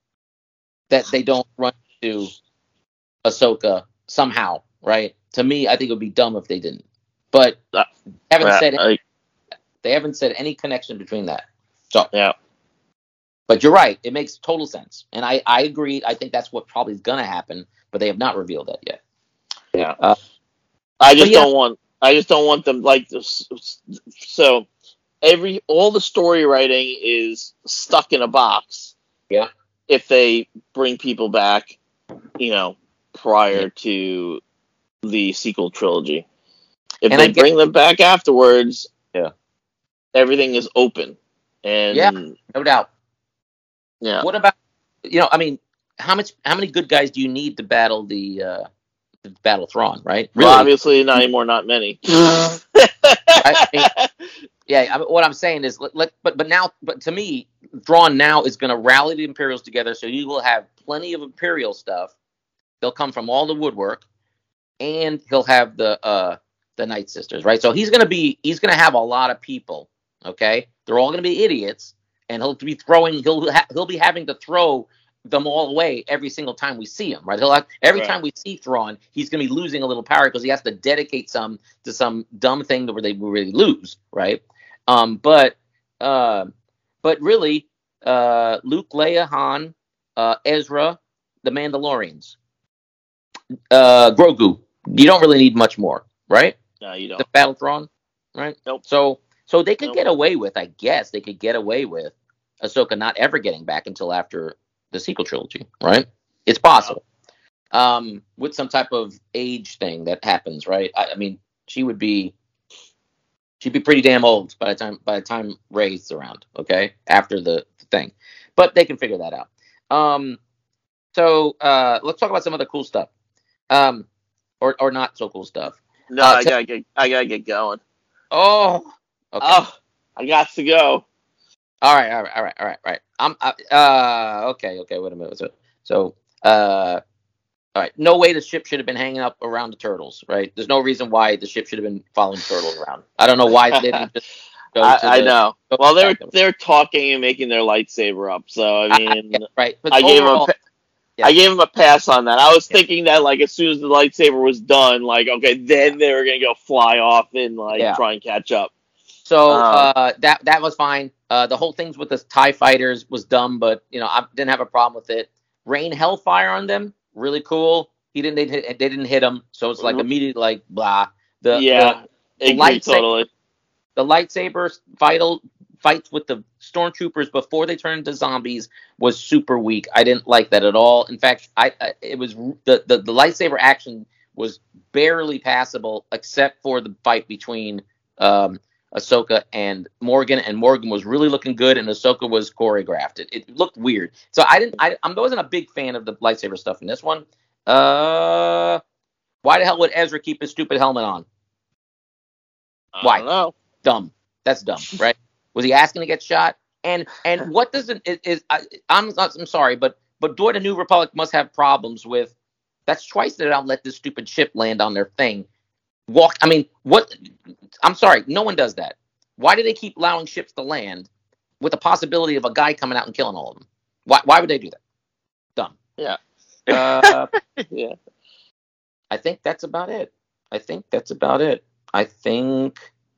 that they don't run to Ahsoka somehow, right? To me, I think it would be dumb if they didn't. But uh, haven't uh, said any, I, they haven't said any connection between that. So yeah. But you're right. It makes total sense. And I, I agree. I think that's what probably is going to happen, but they have not revealed that yet. Yeah. Uh, I just yeah. don't want I just don't want them like this. So every all the story writing is stuck in a box. Yeah. If they bring people back, you know, prior yeah. to the sequel trilogy. If and they get, bring them back afterwards, yeah, everything is open. And yeah, no doubt. Yeah. What about, you know, I mean, how much how many good guys do you need to battle the uh to battle Thrawn, right? Really? Well, obviously not anymore, not many. I mean, yeah, I mean, what I'm saying is let, let but but now but to me, Thrawn now is going to rally the Imperials together, so you will have plenty of Imperial stuff. They'll come from all the woodwork, and he'll have the uh the Night Sisters, right? So he's going to be he's going to have a lot of people, okay? They're all going to be idiots, and he'll be throwing he'll ha- he'll be having to throw them all away every single time we see him, right? He'll have, every Right. time we see Thrawn, he's going to be losing a little power because he has to dedicate some to some dumb thing where they will really lose, right? Um, but uh, but really, uh, Luke, Leia, Han, uh, Ezra, the Mandalorians, uh, Grogu. You don't really need much more, right? No, you don't. The Battle Thrawn, right? Nope. So so they could Nope. get away with, I guess, they could get away with Ahsoka not ever getting back until after the sequel trilogy, right? It's possible. Um, with some type of age thing that happens, right? I, I mean, she would be she'd be pretty damn old by the time by the time Rey's around, okay? After the, the thing. But they can figure that out. Um, so uh, let's talk about some other cool stuff. Um, or or not so cool stuff. No, Uh, I t- gotta get. I gotta get going. Oh, okay. Oh, I got to go. All right, all right, all right, all right, all right. I'm uh, uh okay, okay. Wait a minute. So, so uh, all right. No way the ship should have been hanging up around the turtles, right? There's no reason why the ship should have been following the turtles around. I don't know why they didn't just go I, to I the, know. go Well, they're back to- they're talking and making their lightsaber up. So I I- I mean, get it, right? But I gave him a overall, pa- yeah. I gave him a pass on that. I was Yeah. thinking that like as soon as the lightsaber was done, like okay, then they were gonna go fly off and like Yeah. try and catch up. So Uh, uh, that that was fine. Uh, the whole things with the TIE fighters was dumb, but you know I didn't have a problem with it. Rain Hellfire on them, really cool. He didn't they, they didn't hit him, so it's like Mhm. immediately like blah. The yeah, the, the agree lightsaber totally. the lightsaber vital fights with the stormtroopers before they turn into zombies was super weak. I didn't like that at all. In fact, I, I it was the, the the lightsaber action was barely passable except for the fight between um, Ahsoka and Morgan, and Morgan was really looking good, and Ahsoka was choreographed. It, it looked weird. So I didn't. I, I wasn't a big fan of the lightsaber stuff in this one. Uh, why the hell would Ezra keep his stupid helmet on? I Why? don't know. Dumb. That's dumb, right? Was he asking to get shot? And and what does it is, is I, I'm I'm sorry, but but Dora the New Republic must have problems with. That's twice that I'll let this stupid ship land on their thing. Walk. I mean, what? I'm sorry. No one does that. Why do they keep allowing ships to land with the possibility of a guy coming out and killing all of them? Why? Why would they do that? Dumb. Yeah. Uh, Yeah. I think that's about it. I think that's about it. I think,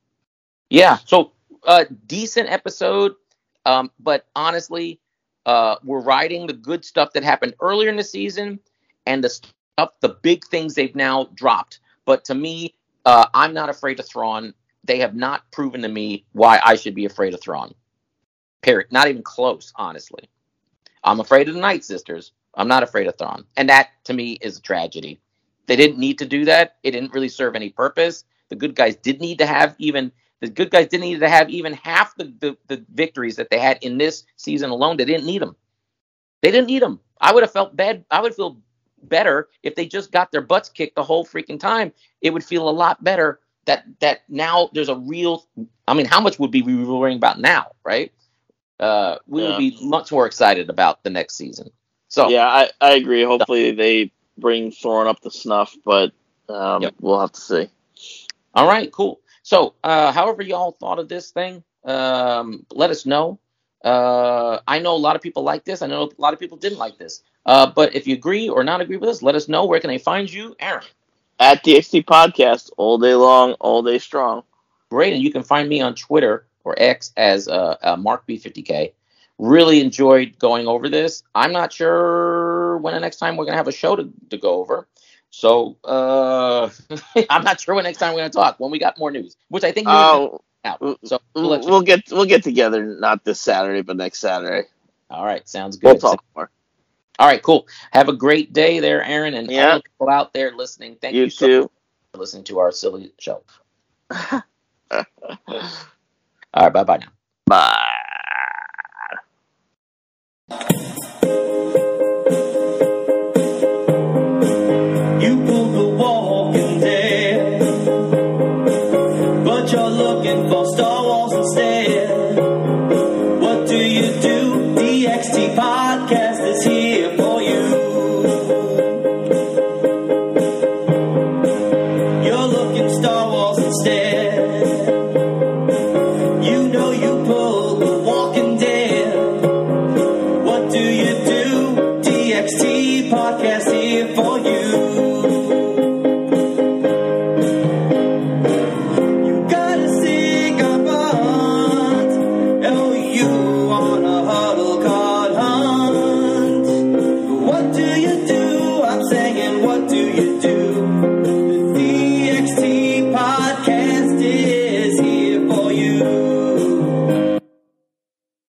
yeah. So, uh, decent episode. Um, but honestly, uh, we're riding the good stuff that happened earlier in the season and the stuff, the big things they've now dropped. But to me, uh, I'm not afraid of Thrawn. They have not proven to me why I should be afraid of Thrawn. Period. Not even close, honestly. I'm afraid of the Night Sisters. I'm not afraid of Thrawn. And that, to me, is a tragedy. They didn't need to do that. It didn't really serve any purpose. The good guys did need to have even the good guys didn't need to have even half the, the, the victories that they had in this season alone. They didn't need them. They didn't need them. I would have felt bad. I would feel better if they just got their butts kicked the whole freaking time. It would feel a lot better that that now there's a real. I mean, how much would be we worrying about now, right? Uh, we Yeah. would be much more excited about the next season. So Yeah, I, I agree. Hopefully they bring Thorne up to snuff, but um, Yep. we'll have to see. All right, cool. So, uh, however y'all thought of this thing, um, let us know. Uh, I know a lot of people like this. I know a lot of people didn't like this. Uh, but if you agree or not agree with us, let us know. Where can I find you, Aaron? At D X T Podcast, all day long, all day strong. Great, and you can find me on Twitter or X as uh, uh, Mark B fifty K. Really enjoyed going over this. I'm not sure when the next time we're gonna have a show to, to go over. So uh, I'm not sure when next time we're gonna talk. When we got more news, which I think you Oh, out. w- So we'll let you. we'll get we'll get together not this Saturday, but next Saturday. All right, sounds We'll good. talk more. All right, cool. Have a great day there, Aaron, and Yeah. all the people out there listening. Thank you, You so too. much for listening to our silly show. All right, bye bye now. Bye.